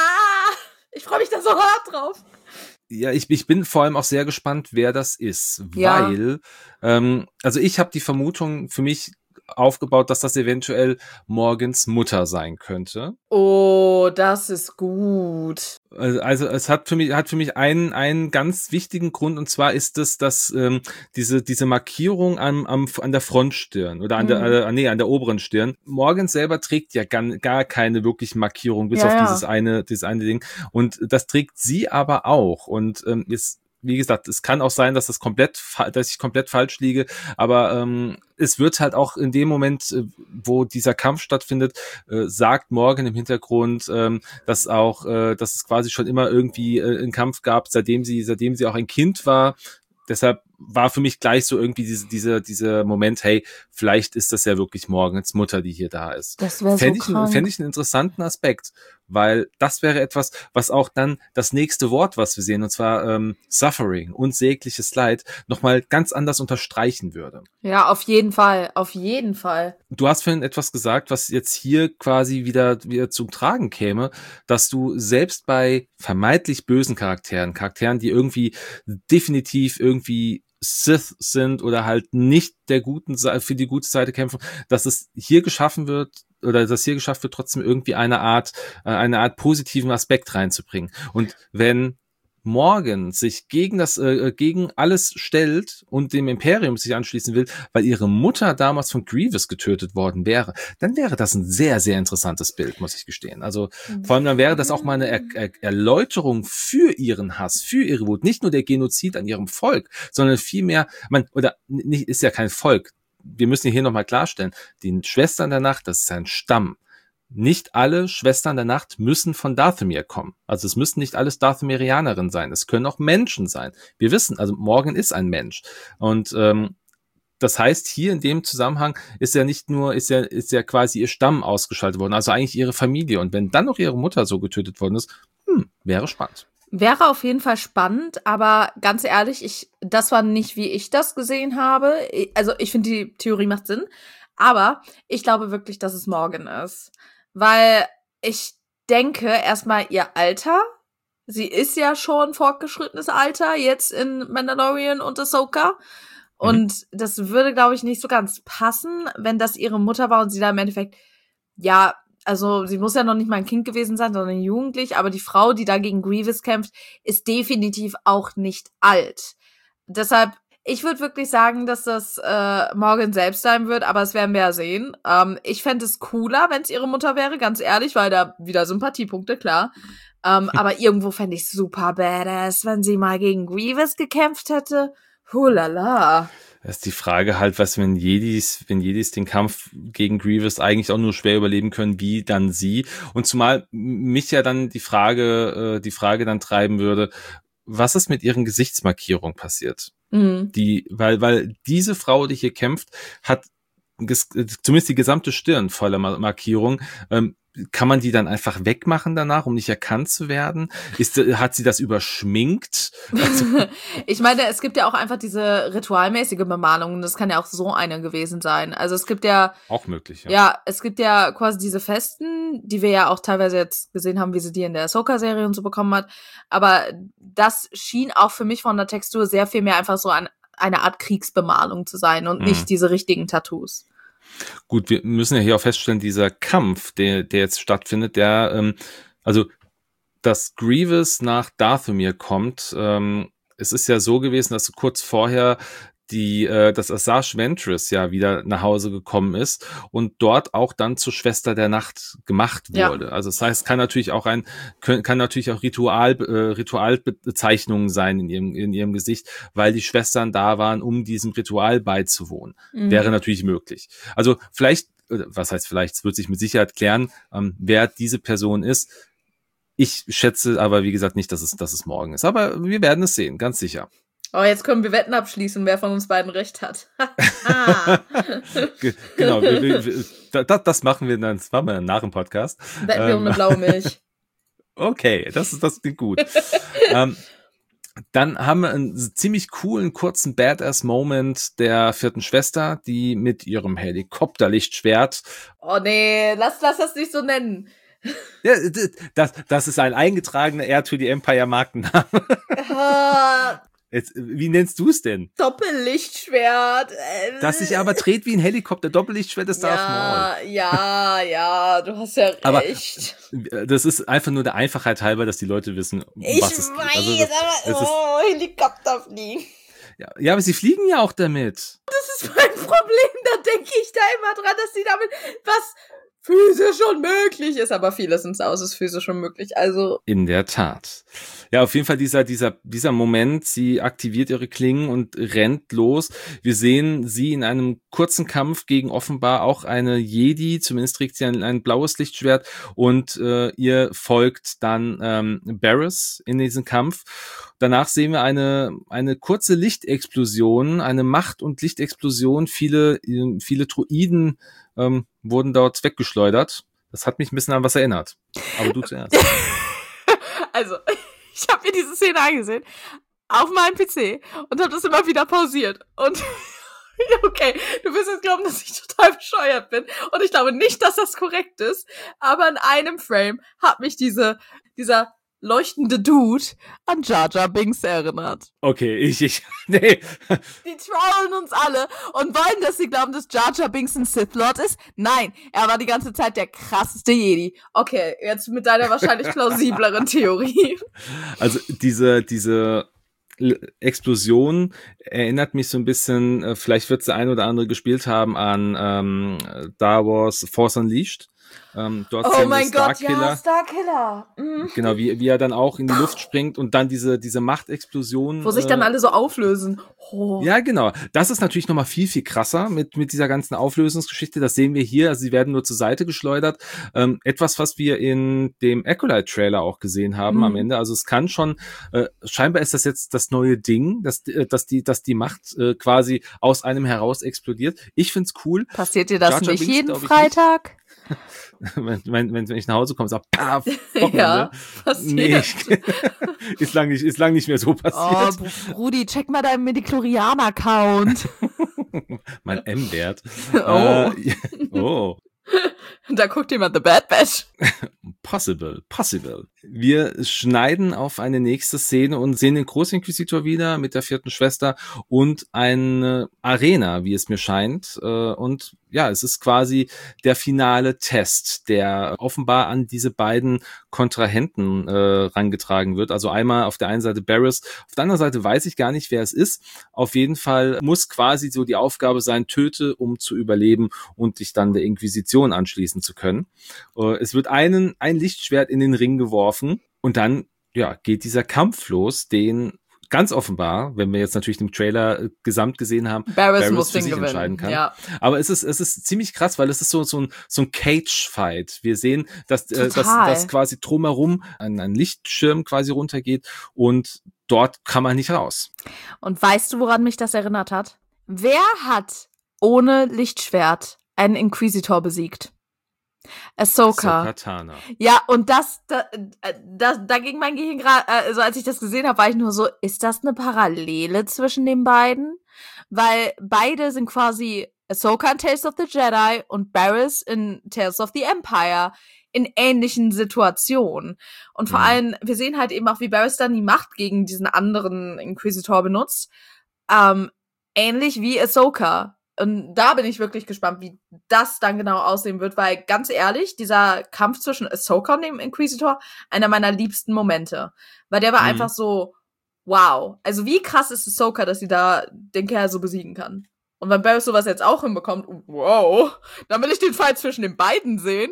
ich freue mich da so hart drauf. Ja, ich, ich bin vor allem auch sehr gespannt, wer das ist, ja. weil, ähm, also ich habe die Vermutung für mich aufgebaut, dass das eventuell Morgans Mutter sein könnte. Oh, das ist gut. Also, also es hat für mich hat für mich einen einen ganz wichtigen Grund und zwar ist es, dass ähm, diese diese Markierung am, am an der Frontstirn oder an mhm. der äh, nee an der oberen Stirn. Morgan selber trägt ja gar, gar keine wirklichen Markierung bis ja, auf ja. dieses eine dieses eine Ding und das trägt sie aber auch und ähm, jetzt wie gesagt, es kann auch sein, dass das komplett, dass ich komplett falsch liege, aber ähm, es wird halt auch in dem Moment, wo dieser Kampf stattfindet, äh, sagt Morgan im Hintergrund, ähm, dass auch, äh, dass es quasi schon immer irgendwie äh, einen Kampf gab, seitdem sie, seitdem sie auch ein Kind war. Deshalb war für mich gleich so irgendwie diese, diese, dieser Moment, hey, vielleicht ist das ja wirklich Morgans Mutter, die hier da ist. Das wäre so Fände ich, krank. fände ich einen interessanten Aspekt, weil das wäre etwas, was auch dann das nächste Wort, was wir sehen, und zwar ähm, Suffering, unsägliches Leid, nochmal ganz anders unterstreichen würde. Ja, auf jeden Fall, auf jeden Fall. Du hast vorhin etwas gesagt, was jetzt hier quasi wieder, wieder zum Tragen käme, dass du selbst bei vermeintlich bösen Charakteren, Charakteren, die irgendwie definitiv irgendwie Sith sind oder halt nicht der guten Seite, für die gute Seite kämpfen, dass es hier geschaffen wird, oder dass hier geschafft wird, trotzdem irgendwie eine Art, äh, eine Art positiven Aspekt reinzubringen. Und wenn Morgan sich gegen das, äh, gegen alles stellt und dem Imperium sich anschließen will, weil ihre Mutter damals von Grievous getötet worden wäre, dann wäre das ein sehr, sehr interessantes Bild, muss ich gestehen. Also vor allem dann wäre das auch mal eine er- er- Erläuterung für ihren Hass, für ihre Wut. Nicht nur der Genozid an ihrem Volk, sondern vielmehr, man, oder nicht, ist ja kein Volk. Wir müssen hier nochmal klarstellen, die Schwestern der Nacht, das ist ein Stamm. Nicht alle Schwestern der Nacht müssen von Dathomir kommen. Also es müssen nicht alles Dathomirianerinnen sein. Es können auch Menschen sein. Wir wissen, also Morgan ist ein Mensch. Und ähm, das heißt, hier in dem Zusammenhang ist ja nicht nur, ist ja, ist ja quasi ihr Stamm ausgeschaltet worden, also eigentlich ihre Familie. Und wenn dann noch ihre Mutter so getötet worden ist, hm, wäre spannend. Wäre auf jeden Fall spannend, aber ganz ehrlich, ich, das war nicht, wie ich das gesehen habe. Also ich finde, die Theorie macht Sinn, aber ich glaube wirklich, dass es Morgan ist. Weil ich denke, erstmal ihr Alter, sie ist ja schon fortgeschrittenes Alter, jetzt in Mandalorian und Ahsoka. Und mhm. das würde, glaube ich, nicht so ganz passen, wenn das ihre Mutter war und sie da im Endeffekt, ja, also sie muss ja noch nicht mal ein Kind gewesen sein, sondern jugendlich, aber die Frau, die da gegen Grievous kämpft, ist definitiv auch nicht alt. Deshalb, ich würde wirklich sagen, dass das äh, Morgan selbst sein wird, aber das werden wir ja sehen. Ähm, ich fände es cooler, wenn es ihre Mutter wäre, ganz ehrlich, weil da wieder Sympathiepunkte, klar. ähm, aber irgendwo fände ich super badass, wenn sie mal gegen Grievous gekämpft hätte. Hulala. Das ist die Frage halt, was wenn Jedis, wenn Jedis den Kampf gegen Grievous eigentlich auch nur schwer überleben können, wie dann sie. Und zumal mich ja dann die Frage, äh, die Frage dann treiben würde, was ist mit ihren Gesichtsmarkierungen passiert? Mhm. Die, weil, weil diese Frau, die hier kämpft, hat ges- zumindest die gesamte Stirn voller Markierung. Ähm, Kann man die dann einfach wegmachen danach, um nicht erkannt zu werden? Ist, hat sie das überschminkt? Also ich meine, es gibt ja auch einfach diese ritualmäßige Bemalung. Das kann ja auch so eine gewesen sein. Also es gibt ja... Auch möglich, ja. Ja, es gibt ja quasi diese Festen, die wir ja auch teilweise jetzt gesehen haben, wie sie die in der Ahsoka-Serie und so bekommen hat. Aber das schien auch für mich von der Textur sehr viel mehr einfach so an eine Art Kriegsbemalung zu sein und mhm. nicht diese richtigen Tattoos. Gut, wir müssen ja hier auch feststellen, dieser Kampf, der, der jetzt stattfindet, der, ähm, also, dass Grievous nach Dathomir kommt, ähm, es ist ja so gewesen, dass kurz vorher die, äh, dass Asajj Ventress ja wieder nach Hause gekommen ist und dort auch dann zur Schwester der Nacht gemacht wurde. Ja. Also das heißt, kann natürlich auch ein, können, kann natürlich auch Ritual, äh, Ritualbezeichnungen sein in ihrem, in ihrem Gesicht, weil die Schwestern da waren, um diesem Ritual beizuwohnen. Mhm. Wäre natürlich möglich. Also vielleicht, was heißt vielleicht, es wird sich mit Sicherheit klären, ähm, wer diese Person ist. Ich schätze aber, wie gesagt, nicht, dass es, dass es morgen ist. Aber wir werden es sehen, ganz sicher. Oh, jetzt können wir Wetten abschließen, wer von uns beiden recht hat. Genau, wir, wir, das, das machen wir dann, das machen wir dann nach dem Podcast. Wetten wir um eine blaue Milch. Okay, das ist das klingt gut. ähm, dann haben wir einen ziemlich coolen, kurzen Badass-Moment der vierten Schwester, die mit ihrem Helikopterlichtschwert... Oh nee, lass, lass das nicht so nennen. Ja, das, das ist ein eingetragener Heir to the Empire Markenname. Jetzt, wie nennst du es denn? Doppellichtschwert. Das sich aber dreht wie ein Helikopter. Doppellichtschwert ist Darth Maul. Ja, ja, du hast ja recht. Aber das ist einfach nur der Einfachheit halber, dass die Leute wissen, um ich was es weiß, geht. Also das, aber oh, Helikopter fliegen. Ja, ja, aber sie fliegen ja auch damit. Das ist mein Problem. Da denke ich da immer dran, dass sie damit was physisch unmöglich ist, aber vieles ins Aus ist physisch unmöglich, also. In der Tat. Ja, auf jeden Fall dieser, dieser, dieser Moment, sie aktiviert ihre Klingen und rennt los. Wir sehen sie in einem kurzen Kampf gegen offenbar auch eine Jedi, zumindest trägt sie ein, ein blaues Lichtschwert und äh, ihr folgt dann ähm, Barriss in diesen Kampf. Danach sehen wir eine, eine kurze Lichtexplosion, eine Macht- und Lichtexplosion. Viele, viele Droiden ähm, wurden dort weggeschleudert. Das hat mich ein bisschen an was erinnert. Aber du zuerst. Also, ich habe mir diese Szene angesehen auf meinem P C und habe das immer wieder pausiert. Und okay, du wirst jetzt glauben, dass ich total bescheuert bin. Und ich glaube nicht, dass das korrekt ist. Aber in einem Frame hat mich diese, dieser leuchtende Dude an Jar Jar Binks erinnert. Okay, ich, ich, nee. Die trollen uns alle und wollen, dass sie glauben, dass Jar Jar Binks ein Sith Lord ist. Nein, er war die ganze Zeit der krasseste Jedi. Okay, jetzt mit deiner wahrscheinlich plausibleren Theorie. Also diese, diese Explosion erinnert mich so ein bisschen, vielleicht wird es der ein oder andere gespielt haben an ähm, Star Wars Force Unleashed. Ähm, dort oh mein Gott, ja, Starkiller. Mhm. Genau, wie, wie er dann auch in die Luft springt und dann diese, diese Machtexplosion. Wo sich dann äh, alle so auflösen. Oh. Ja, genau. Das ist natürlich nochmal viel, viel krasser mit, mit dieser ganzen Auflösungsgeschichte. Das sehen wir hier. Also sie werden nur zur Seite geschleudert. Ähm, etwas, was wir in dem Acolyte-Trailer auch gesehen haben mhm. am Ende. Also es kann schon, äh, scheinbar ist das jetzt das neue Ding, dass, dass, die, dass die Macht äh, quasi aus einem heraus explodiert. Ich find's cool. Passiert dir das Jar Jar nicht Binks, jeden Freitag? Wenn, wenn, wenn ich nach Hause komme, sag, ah, ja, passiert. Nee, ist lang nicht, ist lang nicht mehr so passiert. Oh, Brudi, check mal deinen Mediklorian-Account. Mein M-Wert. Oh. Äh, oh. Da guckt jemand The Bad Batch. Possible, possible. Wir schneiden auf eine nächste Szene und sehen den Großinquisitor wieder mit der vierten Schwester und eine Arena, wie es mir scheint. Und ja, es ist quasi der finale Test, der offenbar an diese beiden Kontrahenten äh, rangetragen wird. Also einmal auf der einen Seite Barriss, auf der anderen Seite weiß ich gar nicht, wer es ist. Auf jeden Fall muss quasi so die Aufgabe sein, töte, um zu überleben und dich dann der Inquisition anschließen zu können. Äh, es wird einen, ein Lichtschwert in den Ring geworfen und dann ja geht dieser Kampf los, den ganz offenbar, wenn wir jetzt natürlich den Trailer äh, gesamt gesehen haben, Barriss, Barriss muss für den sich gewinnen. entscheiden kann. Ja. Aber es ist es ist ziemlich krass, weil es ist so so ein so ein Cage-Fight. Wir sehen, dass äh, dass, Total. dass quasi drumherum ein, ein Lichtschirm quasi runtergeht und dort kann man nicht raus. Und weißt du, woran mich das erinnert hat? Wer hat ohne Lichtschwert einen Inquisitor besiegt? Ahsoka. Ahsoka Tano. Ja, und das, da, da, da ging mein Gehirn gerade, also als ich das gesehen habe, war ich nur so, ist das eine Parallele zwischen den beiden? Weil beide sind quasi Ahsoka in Tales of the Jedi und Barriss in Tales of the Empire in ähnlichen Situationen. Und vor Mhm. allem, wir sehen halt eben auch, wie Barriss dann die Macht gegen diesen anderen Inquisitor benutzt. Ähm, ähnlich wie Ahsoka. Und da bin ich wirklich gespannt, wie das dann genau aussehen wird, weil ganz ehrlich, dieser Kampf zwischen Ahsoka und dem Inquisitor, einer meiner liebsten Momente. Weil der war Mhm. einfach so, wow. Also wie krass ist Ahsoka, dass sie da den Kerl so besiegen kann. Und wenn Barriss sowas jetzt auch hinbekommt, wow, dann will ich den Fight zwischen den beiden sehen.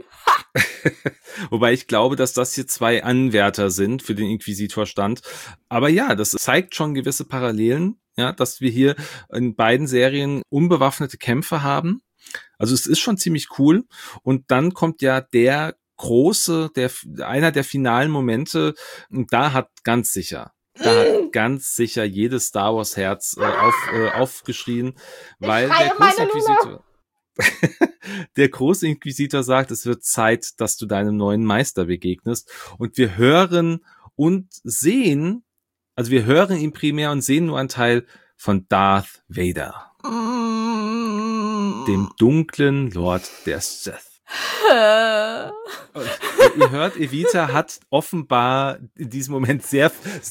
Wobei ich glaube, dass das hier zwei Anwärter sind für den Inquisitorstand. Aber ja, das zeigt schon gewisse Parallelen, ja, dass wir hier in beiden Serien unbewaffnete Kämpfe haben. Also es ist schon ziemlich cool. Und dann kommt ja der große, der einer der finalen Momente, und da hat ganz sicher Da hat ganz sicher jedes Star Wars Herz äh, auf, äh, aufgeschrien, weil der Großinquisitor, der Großinquisitor sagt, es wird Zeit, dass du deinem neuen Meister begegnest. Und wir hören und sehen, also wir hören ihn primär und sehen nur einen Teil von Darth Vader, dem dunklen Lord der Sith. Ihr hört, Evita hat offenbar in diesem Moment sehr,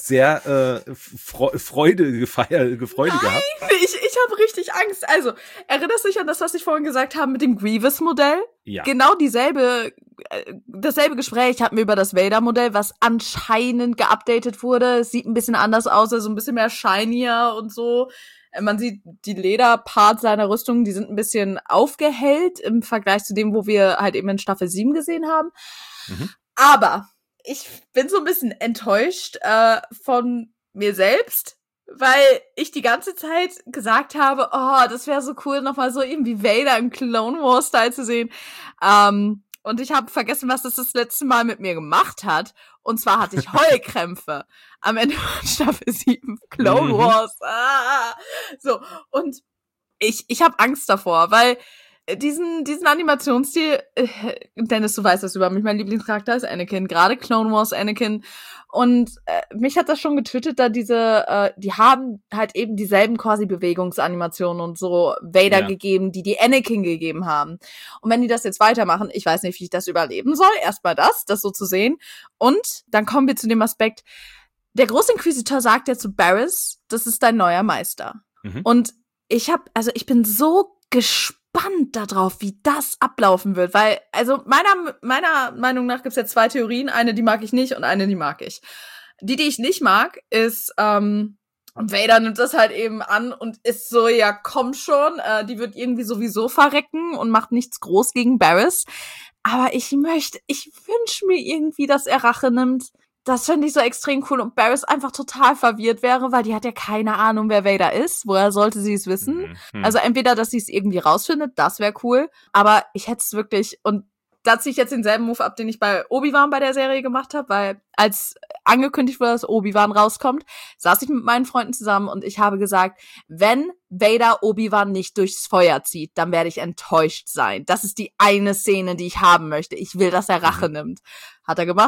sehr äh, Freude gefeiert, Freude Nein, gehabt. Ich, ich habe richtig Angst. Also, erinnerst du dich an das, was ich vorhin gesagt habe mit dem Grievous-Modell? Ja. Genau dieselbe, dasselbe Gespräch hatten wir über das Vader-Modell, was anscheinend geupdatet wurde. Es sieht ein bisschen anders aus, also ein bisschen mehr shinier und so. Man sieht die Lederparts seiner Rüstung, die sind ein bisschen aufgehellt im Vergleich zu dem, wo wir halt eben in Staffel sieben gesehen haben. Mhm. Aber ich bin so ein bisschen enttäuscht äh, von mir selbst, weil ich die ganze Zeit gesagt habe, oh, das wäre so cool, nochmal so irgendwie Vader im Clone Wars Style zu sehen. Ähm, und ich habe vergessen, was das das letzte Mal mit mir gemacht hat. Und zwar hatte ich Heulkrämpfe am Ende von Staffel sieben Clone Mhm. Wars. Ah, so, und ich ich habe Angst davor, weil diesen diesen Animationsstil, äh, Dennis, du weißt das über mich, mein Lieblingscharakter ist Anakin, gerade Clone Wars Anakin. Und äh, mich hat das schon getötet, da diese, äh, die haben halt eben dieselben quasi Bewegungsanimationen und so Vader Ja. gegeben, die die Anakin gegeben haben. Und wenn die das jetzt weitermachen, ich weiß nicht, wie ich das überleben soll. Erstmal das, das so zu sehen. Und dann kommen wir zu dem Aspekt, der Großinquisitor sagt ja zu Barriss, das ist dein neuer Meister. Mhm. Und ich hab, also ich bin so gespannt darauf, wie das ablaufen wird, weil, also meiner, meiner Meinung nach gibt's ja zwei Theorien, eine, die mag ich nicht und eine, die mag ich. Die, die ich nicht mag, ist, ähm, Vader nimmt das halt eben an und ist so, ja komm schon, äh, die wird irgendwie sowieso verrecken und macht nichts groß gegen Barriss. Aber ich möchte, ich wünsche mir irgendwie, dass er Rache nimmt. Das finde ich so extrem cool und Barriss einfach total verwirrt wäre, weil die hat ja keine Ahnung, wer Vader ist. Woher sollte sie es wissen? Mhm. Also entweder, dass sie es irgendwie rausfindet, das wäre cool. Aber ich hätte es wirklich, und da ziehe ich jetzt denselben Move ab, den ich bei Obi-Wan bei der Serie gemacht habe, weil als angekündigt wurde, dass Obi-Wan rauskommt, saß ich mit meinen Freunden zusammen und ich habe gesagt, wenn Vader Obi-Wan nicht durchs Feuer zieht, dann werde ich enttäuscht sein. Das ist die eine Szene, die ich haben möchte. Ich will, dass er Rache nimmt. Hat er gemacht?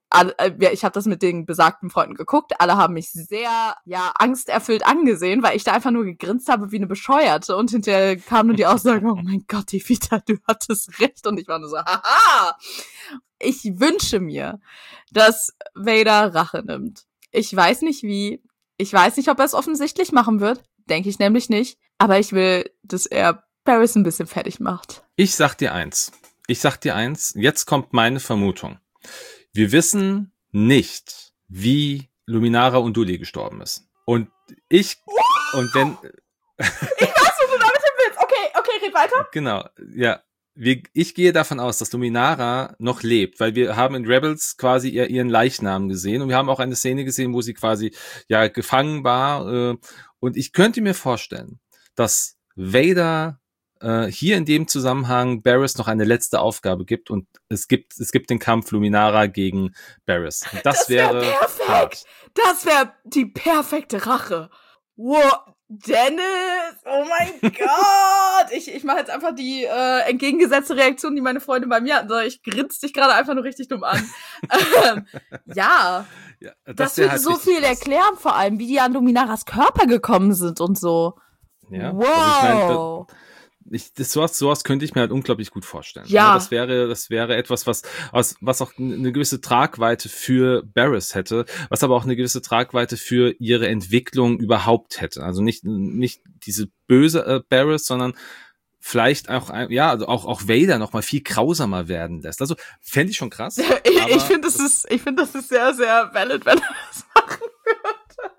alle, äh, ich habe das mit den besagten Freunden geguckt, alle haben mich sehr, ja, angsterfüllt angesehen, weil ich da einfach nur gegrinst habe wie eine Bescheuerte und hinterher kam nur die Aussage, oh mein Gott, Evita, du hattest recht und ich war nur so, haha! Ich wünsche mir, dass Vader Rache nimmt. Ich weiß nicht wie, ich weiß nicht, ob er es offensichtlich machen wird, denke ich nämlich nicht, aber ich will, dass er Barriss ein bisschen fertig macht. Ich sag dir eins, ich sag dir eins, jetzt kommt meine Vermutung. Wir wissen nicht, wie Luminara Unduli gestorben ist. Und ich, und wenn... Ich weiß, wo du damit hin willst. Okay, okay, red weiter. Genau, ja. Wir, ich gehe davon aus, dass Luminara noch lebt, weil wir haben in Rebels quasi ihr, ihren Leichnam gesehen und wir haben auch eine Szene gesehen, wo sie quasi ja gefangen war. Äh, und ich könnte mir vorstellen, dass Vader äh, hier in dem Zusammenhang Barriss noch eine letzte Aufgabe gibt und es gibt es gibt den Kampf Luminara gegen Barriss. Und das, das wär wäre perfekt. Hart. Das wäre die perfekte Rache. Wow. Dennis, oh mein Gott. Ich, ich mache jetzt einfach die äh, entgegengesetzte Reaktion, die meine Freunde bei mir hatten. Ich grinse dich gerade einfach nur richtig dumm an. ähm, ja, ja, das, das würde halt so viel krass erklären, vor allem, wie die an Luminaras Körper gekommen sind und so. Ja, wow. Also ich mein, da, Ich, das, sowas, sowas könnte ich mir halt unglaublich gut vorstellen. Ja. Das wäre, das wäre etwas, was, was, was auch eine gewisse Tragweite für Barriss hätte, was aber auch eine gewisse Tragweite für ihre Entwicklung überhaupt hätte. Also nicht, nicht diese böse äh, Barriss, sondern vielleicht auch, ja, also auch, auch Vader noch mal viel grausamer werden lässt. Also fände ich schon krass. ich ich finde, das ist, ich finde, das ist sehr, sehr valid, wenn er das machen würde.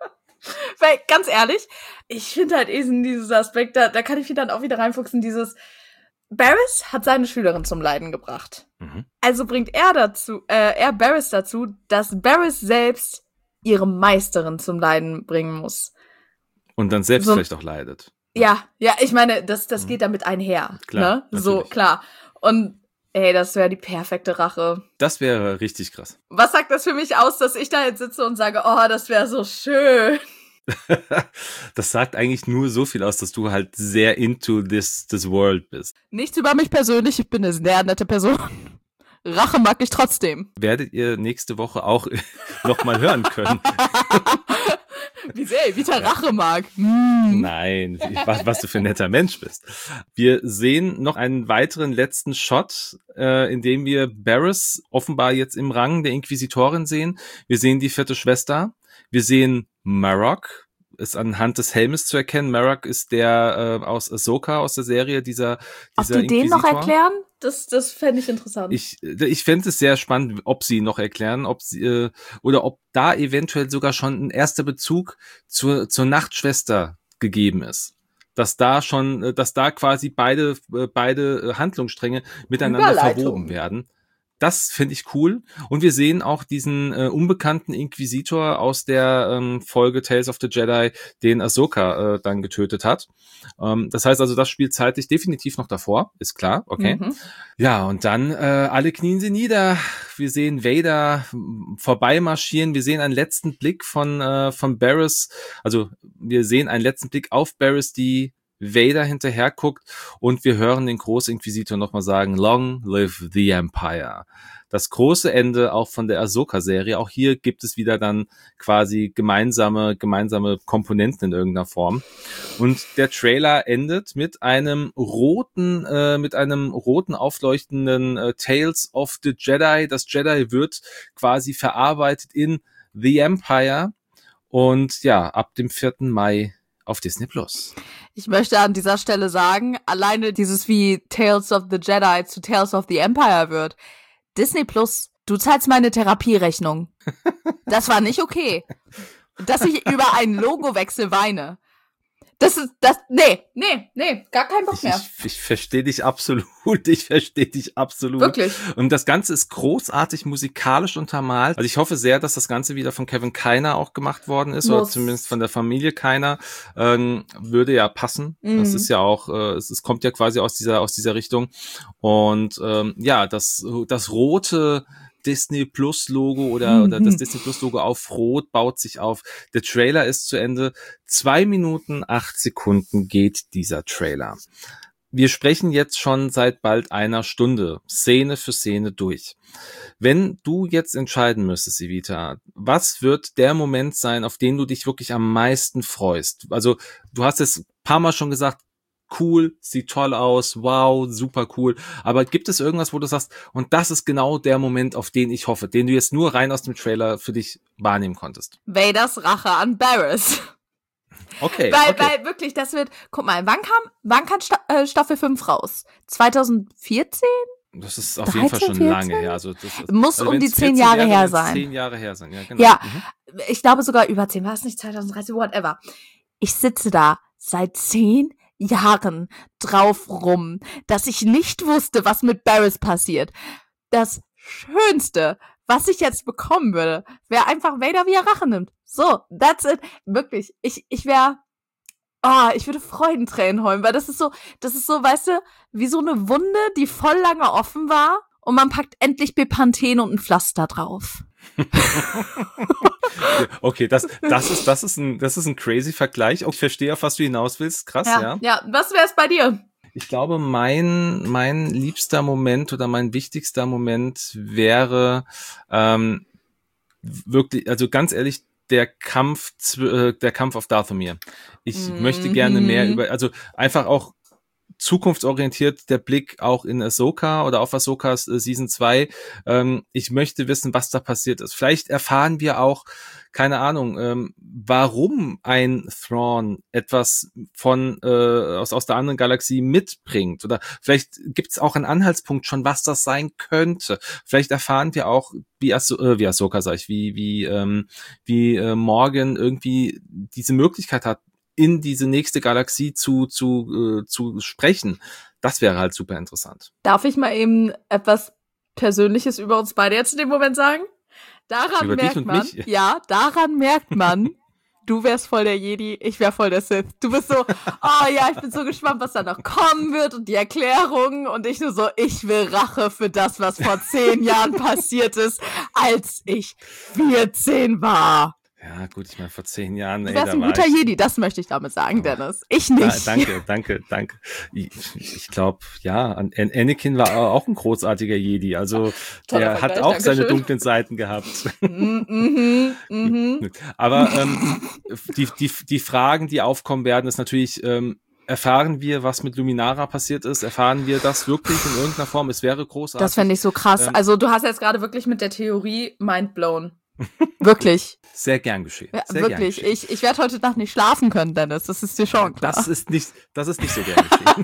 Weil, ganz ehrlich, ich finde halt eben dieses Aspekt, da, da kann ich mich dann auch wieder reinfuchsen, dieses Barriss hat seine Schülerin zum Leiden gebracht. Mhm. Also bringt er dazu, äh, er Barriss dazu, dass Barriss selbst ihre Meisterin zum Leiden bringen muss. Und dann selbst so, vielleicht auch leidet. Ja, ja, ich meine, das, das mhm. geht damit einher. Klar, ne? So, klar. Und ey, das wäre die perfekte Rache. Das wäre richtig krass. Was sagt das für mich aus, dass ich da jetzt sitze und sage, oh, das wäre so schön? Das sagt eigentlich nur so viel aus, dass du halt sehr into this, this world bist. Nichts über mich persönlich, ich bin eine sehr nette Person. Rache mag ich trotzdem. Werdet ihr nächste Woche auch noch mal hören können. Wie sehr Evita Rache mag. Mm. Nein, was, was du für ein netter Mensch bist. Wir sehen noch einen weiteren letzten Shot, äh, in dem wir Barriss offenbar jetzt im Rang der Inquisitorin sehen. Wir sehen die vierte Schwester. Wir sehen Marok, ist anhand des Helmes zu erkennen. Marok ist der äh, aus Ahsoka, aus der Serie, dieser, dieser Ob die den noch erklären? Das, das fände ich interessant. Ich, ich fände es sehr spannend, ob sie noch erklären, ob sie, äh, oder ob da eventuell sogar schon ein erster Bezug zur, zur Nachtschwester gegeben ist. Dass da schon, dass da quasi beide, beide Handlungsstränge miteinander verwoben werden. Das finde ich cool. Und wir sehen auch diesen äh, unbekannten Inquisitor aus der ähm, Folge Tales of the Jedi, den Ahsoka äh, dann getötet hat. Ähm, das heißt also, das spielt zeitlich definitiv noch davor, ist klar, okay. Mhm. Ja, und dann äh, alle knien sie nieder. Wir sehen Vader vorbeimarschieren. Wir sehen einen letzten Blick von äh, von Barriss. Also wir sehen einen letzten Blick auf Barriss, die Vader hinterher guckt und wir hören den Großinquisitor nochmal sagen, Long live the Empire. Das große Ende auch von der Ahsoka-Serie. Auch hier gibt es wieder dann quasi gemeinsame, gemeinsame Komponenten in irgendeiner Form. Und der Trailer endet mit einem roten, äh, mit einem roten aufleuchtenden äh, Tales of the Jedi. Das Jedi wird quasi verarbeitet in The Empire. Und ja, ab dem vierten Mai auf Disney Plus. Ich möchte an dieser Stelle sagen, alleine dieses wie Tales of the Jedi zu Tales of the Empire wird. Disney Plus, du zahlst meine Therapierechnung. Das war nicht okay. Dass ich über einen Logowechsel weine. Das ist, das, nee, nee, nee, gar kein Bock mehr. Ich, ich, ich verstehe dich absolut, ich verstehe dich absolut. Wirklich. Und das Ganze ist großartig musikalisch untermalt. Also ich hoffe sehr, dass das Ganze wieder von Kevin Kiner auch gemacht worden ist, Muss. oder zumindest von der Familie Kiner. Ähm, würde ja passen. Mhm. Das ist ja auch, äh, es, es kommt ja quasi aus dieser, aus dieser Richtung. Und ähm, ja, das, das rote Disney Plus Logo oder, mhm. oder das Disney Plus Logo auf Rot baut sich auf. Der Trailer ist zu Ende. Zwei Minuten, acht Sekunden geht dieser Trailer. wir sprechen jetzt schon seit bald einer Stunde, Szene für Szene durch. Wenn du jetzt entscheiden müsstest, Evita, was wird der Moment sein, auf den du dich wirklich am meisten freust? Also du hast es ein paar Mal schon gesagt, cool, sieht toll aus, wow, super cool. Aber gibt es irgendwas, wo du sagst, und das ist genau der Moment, auf den ich hoffe, den du jetzt nur rein aus dem Trailer für dich wahrnehmen konntest? Vaders Rache an Barriss. Okay, weil, okay. weil wirklich, das wird, guck mal, wann kam, wann kam Sta- äh, Staffel fünf raus? zwanzig vierzehn? Das ist auf jeden Fall schon dreizehn, lange her. Also das ist, Muss also um die wenn's zehn vierzehn Jahre wäre, her wenn's sein. Zehn Jahre her sein, ja, genau. Ja, Mhm. ich glaube sogar über zehn, war es nicht zwanzig dreizehn, whatever. Ich sitze da seit zehn Jahren drauf rum, dass ich nicht wusste, was mit Barriss passiert. Das Schönste, was ich jetzt bekommen würde, wäre einfach Vader, wie er Rache nimmt. So, that's it. Wirklich, ich, ich wäre, oh, ich würde Freudentränen heulen, weil das ist so, das ist so, weißt du, wie so eine Wunde, die voll lange offen war und man packt endlich Bepanthen und ein Pflaster drauf. Okay, das, das ist, das ist ein, das ist ein crazy Vergleich. Ich verstehe, auf was du hinaus willst. Krass, ja. Ja, ja. Was wär's bei dir? Ich glaube, mein, mein liebster Moment oder mein wichtigster Moment wäre, ähm, wirklich, also ganz ehrlich, der Kampf, zw- äh, der Kampf auf Dathomir. Ich Mhm. möchte gerne mehr über, also einfach auch zukunftsorientiert der Blick auch in Ahsoka oder auf Ahsokas äh, Season zwei. Ähm, ich möchte wissen, was da passiert ist. Vielleicht erfahren wir auch, keine Ahnung, ähm, warum ein Thrawn etwas von äh, aus, aus der anderen Galaxie mitbringt. Oder vielleicht gibt es auch einen Anhaltspunkt schon, was das sein könnte. Vielleicht erfahren wir auch, wie, Ahso- äh, wie Ahsoka, sag ich, wie, wie, ähm, wie äh, Morgan irgendwie diese Möglichkeit hat, in diese nächste Galaxie zu zu äh, zu sprechen. Das wäre halt super interessant. Darf ich mal eben etwas Persönliches über uns beide jetzt in dem Moment sagen? Daran Über dich merkt und man, mich? ja, daran merkt man, du wärst voll der Jedi, ich wär voll der Sith. Du bist so, oh ja, ich bin so gespannt, was da noch kommen wird und die Erklärungen und ich nur so, ich will Rache für das, was vor zehn Jahren passiert ist, als ich vierzehn war. Ja, gut, ich meine, vor zehn Jahren, Du ey, wärst da ein war guter ich, Jedi, das möchte ich damit sagen, Dennis. Ich da, nicht. danke, danke, danke. Ich, ich glaube, ja, An- An- Anakin war auch ein großartiger Jedi. Also Toller der hat Vergleich, auch seine Dankeschön. dunklen Seiten gehabt. Mhm, mhm, mhm. Aber ähm, die, die, die Fragen, die aufkommen werden, ist natürlich, ähm, erfahren wir, was mit Luminara passiert ist? Erfahren wir das wirklich in irgendeiner Form? Es wäre großartig. Das fände ich so krass. Ähm, Also du hast jetzt gerade wirklich mit der Theorie mindblown. Wirklich. Sehr gern geschehen. Ja, Sehr wirklich. Gern geschehen. Ich, ich werde heute Nacht nicht schlafen können, Dennis. Das ist dir schon klar. Das ist nicht, das ist nicht so gern geschehen.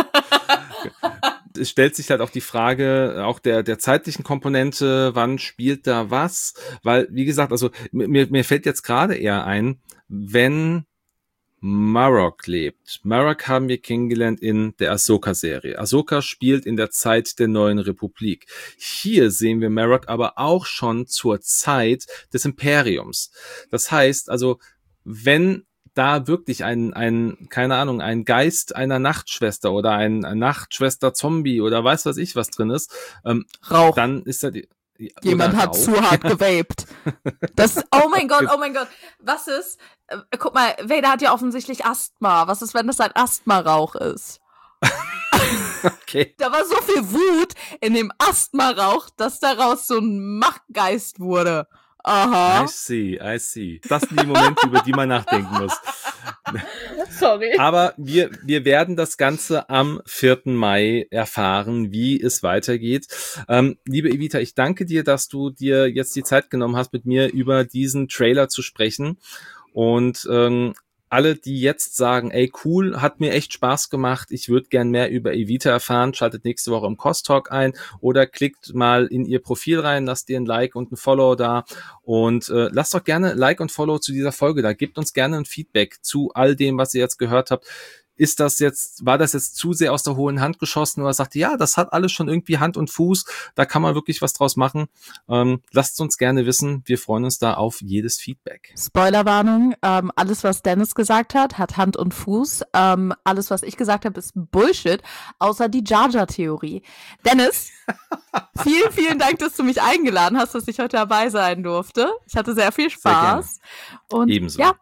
Es stellt sich halt auch die Frage, auch der, der zeitlichen Komponente, wann spielt da was? Weil, wie gesagt, also, mir, mir fällt jetzt gerade eher ein, wenn Marok lebt. Marok haben wir kennengelernt in der Ahsoka-Serie. Ahsoka spielt in der Zeit der Neuen Republik. Hier sehen wir Marok aber auch schon zur Zeit des Imperiums. Das heißt, also, wenn da wirklich ein, ein, keine Ahnung, ein Geist einer Nachtschwester oder ein, ein Nachtschwester-Zombie oder weiß was ich was drin ist, ähm, Rauch. dann ist da die, Jemand oder hat Rauch. zu hart gewaped. Das, oh mein Gott, oh mein Gott. Was ist, äh, guck mal, Vader hat ja offensichtlich Asthma. Was ist, wenn das ein Asthma-Rauch ist? Okay. Da war so viel Wut in dem Asthma-Rauch, dass daraus so ein Machtgeist wurde. Aha. I see, I see. Das sind die Momente, über die man nachdenken muss. Sorry. Aber wir, wir werden das Ganze am vierten Mai erfahren, wie es weitergeht. Ähm, liebe Evita, ich danke dir, dass du dir jetzt die Zeit genommen hast, mit mir über diesen Trailer zu sprechen. Und ähm, alle, die jetzt sagen, ey cool, hat mir echt Spaß gemacht, ich würde gern mehr über Evita erfahren, schaltet nächste Woche im Cos-Talk ein oder klickt mal in ihr Profil rein, lasst ihr ein Like und ein Follow da und äh, lasst doch gerne Like und Follow zu dieser Folge da, gebt uns gerne ein Feedback zu all dem, was ihr jetzt gehört habt. Ist das jetzt, war das jetzt zu sehr aus der hohen Hand geschossen oder sagt, ja, das hat alles schon irgendwie Hand und Fuß, da kann man wirklich was draus machen. Ähm, lasst uns gerne wissen, wir freuen uns da auf jedes Feedback. Spoilerwarnung, ähm, alles, was Dennis gesagt hat, hat Hand und Fuß. Ähm, alles, was ich gesagt habe, ist Bullshit, außer die Jar Jar Theorie. Dennis, vielen, vielen Dank, dass du mich eingeladen hast, dass ich heute dabei sein durfte. Ich hatte sehr viel Spaß. Sehr gerne. Und Ebenso. ja,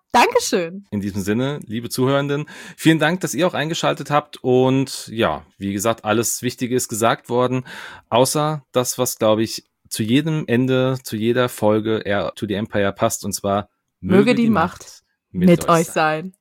Dankeschön. In diesem Sinne, liebe Zuhörenden, vielen Dank, dass ihr auch eingeschaltet habt. Und ja, wie gesagt, alles Wichtige ist gesagt worden, außer das, was, glaube ich, zu jedem Ende, zu jeder Folge Heir to the Empire passt, und zwar möge, möge die, die Macht, Macht mit, mit euch sein. sein.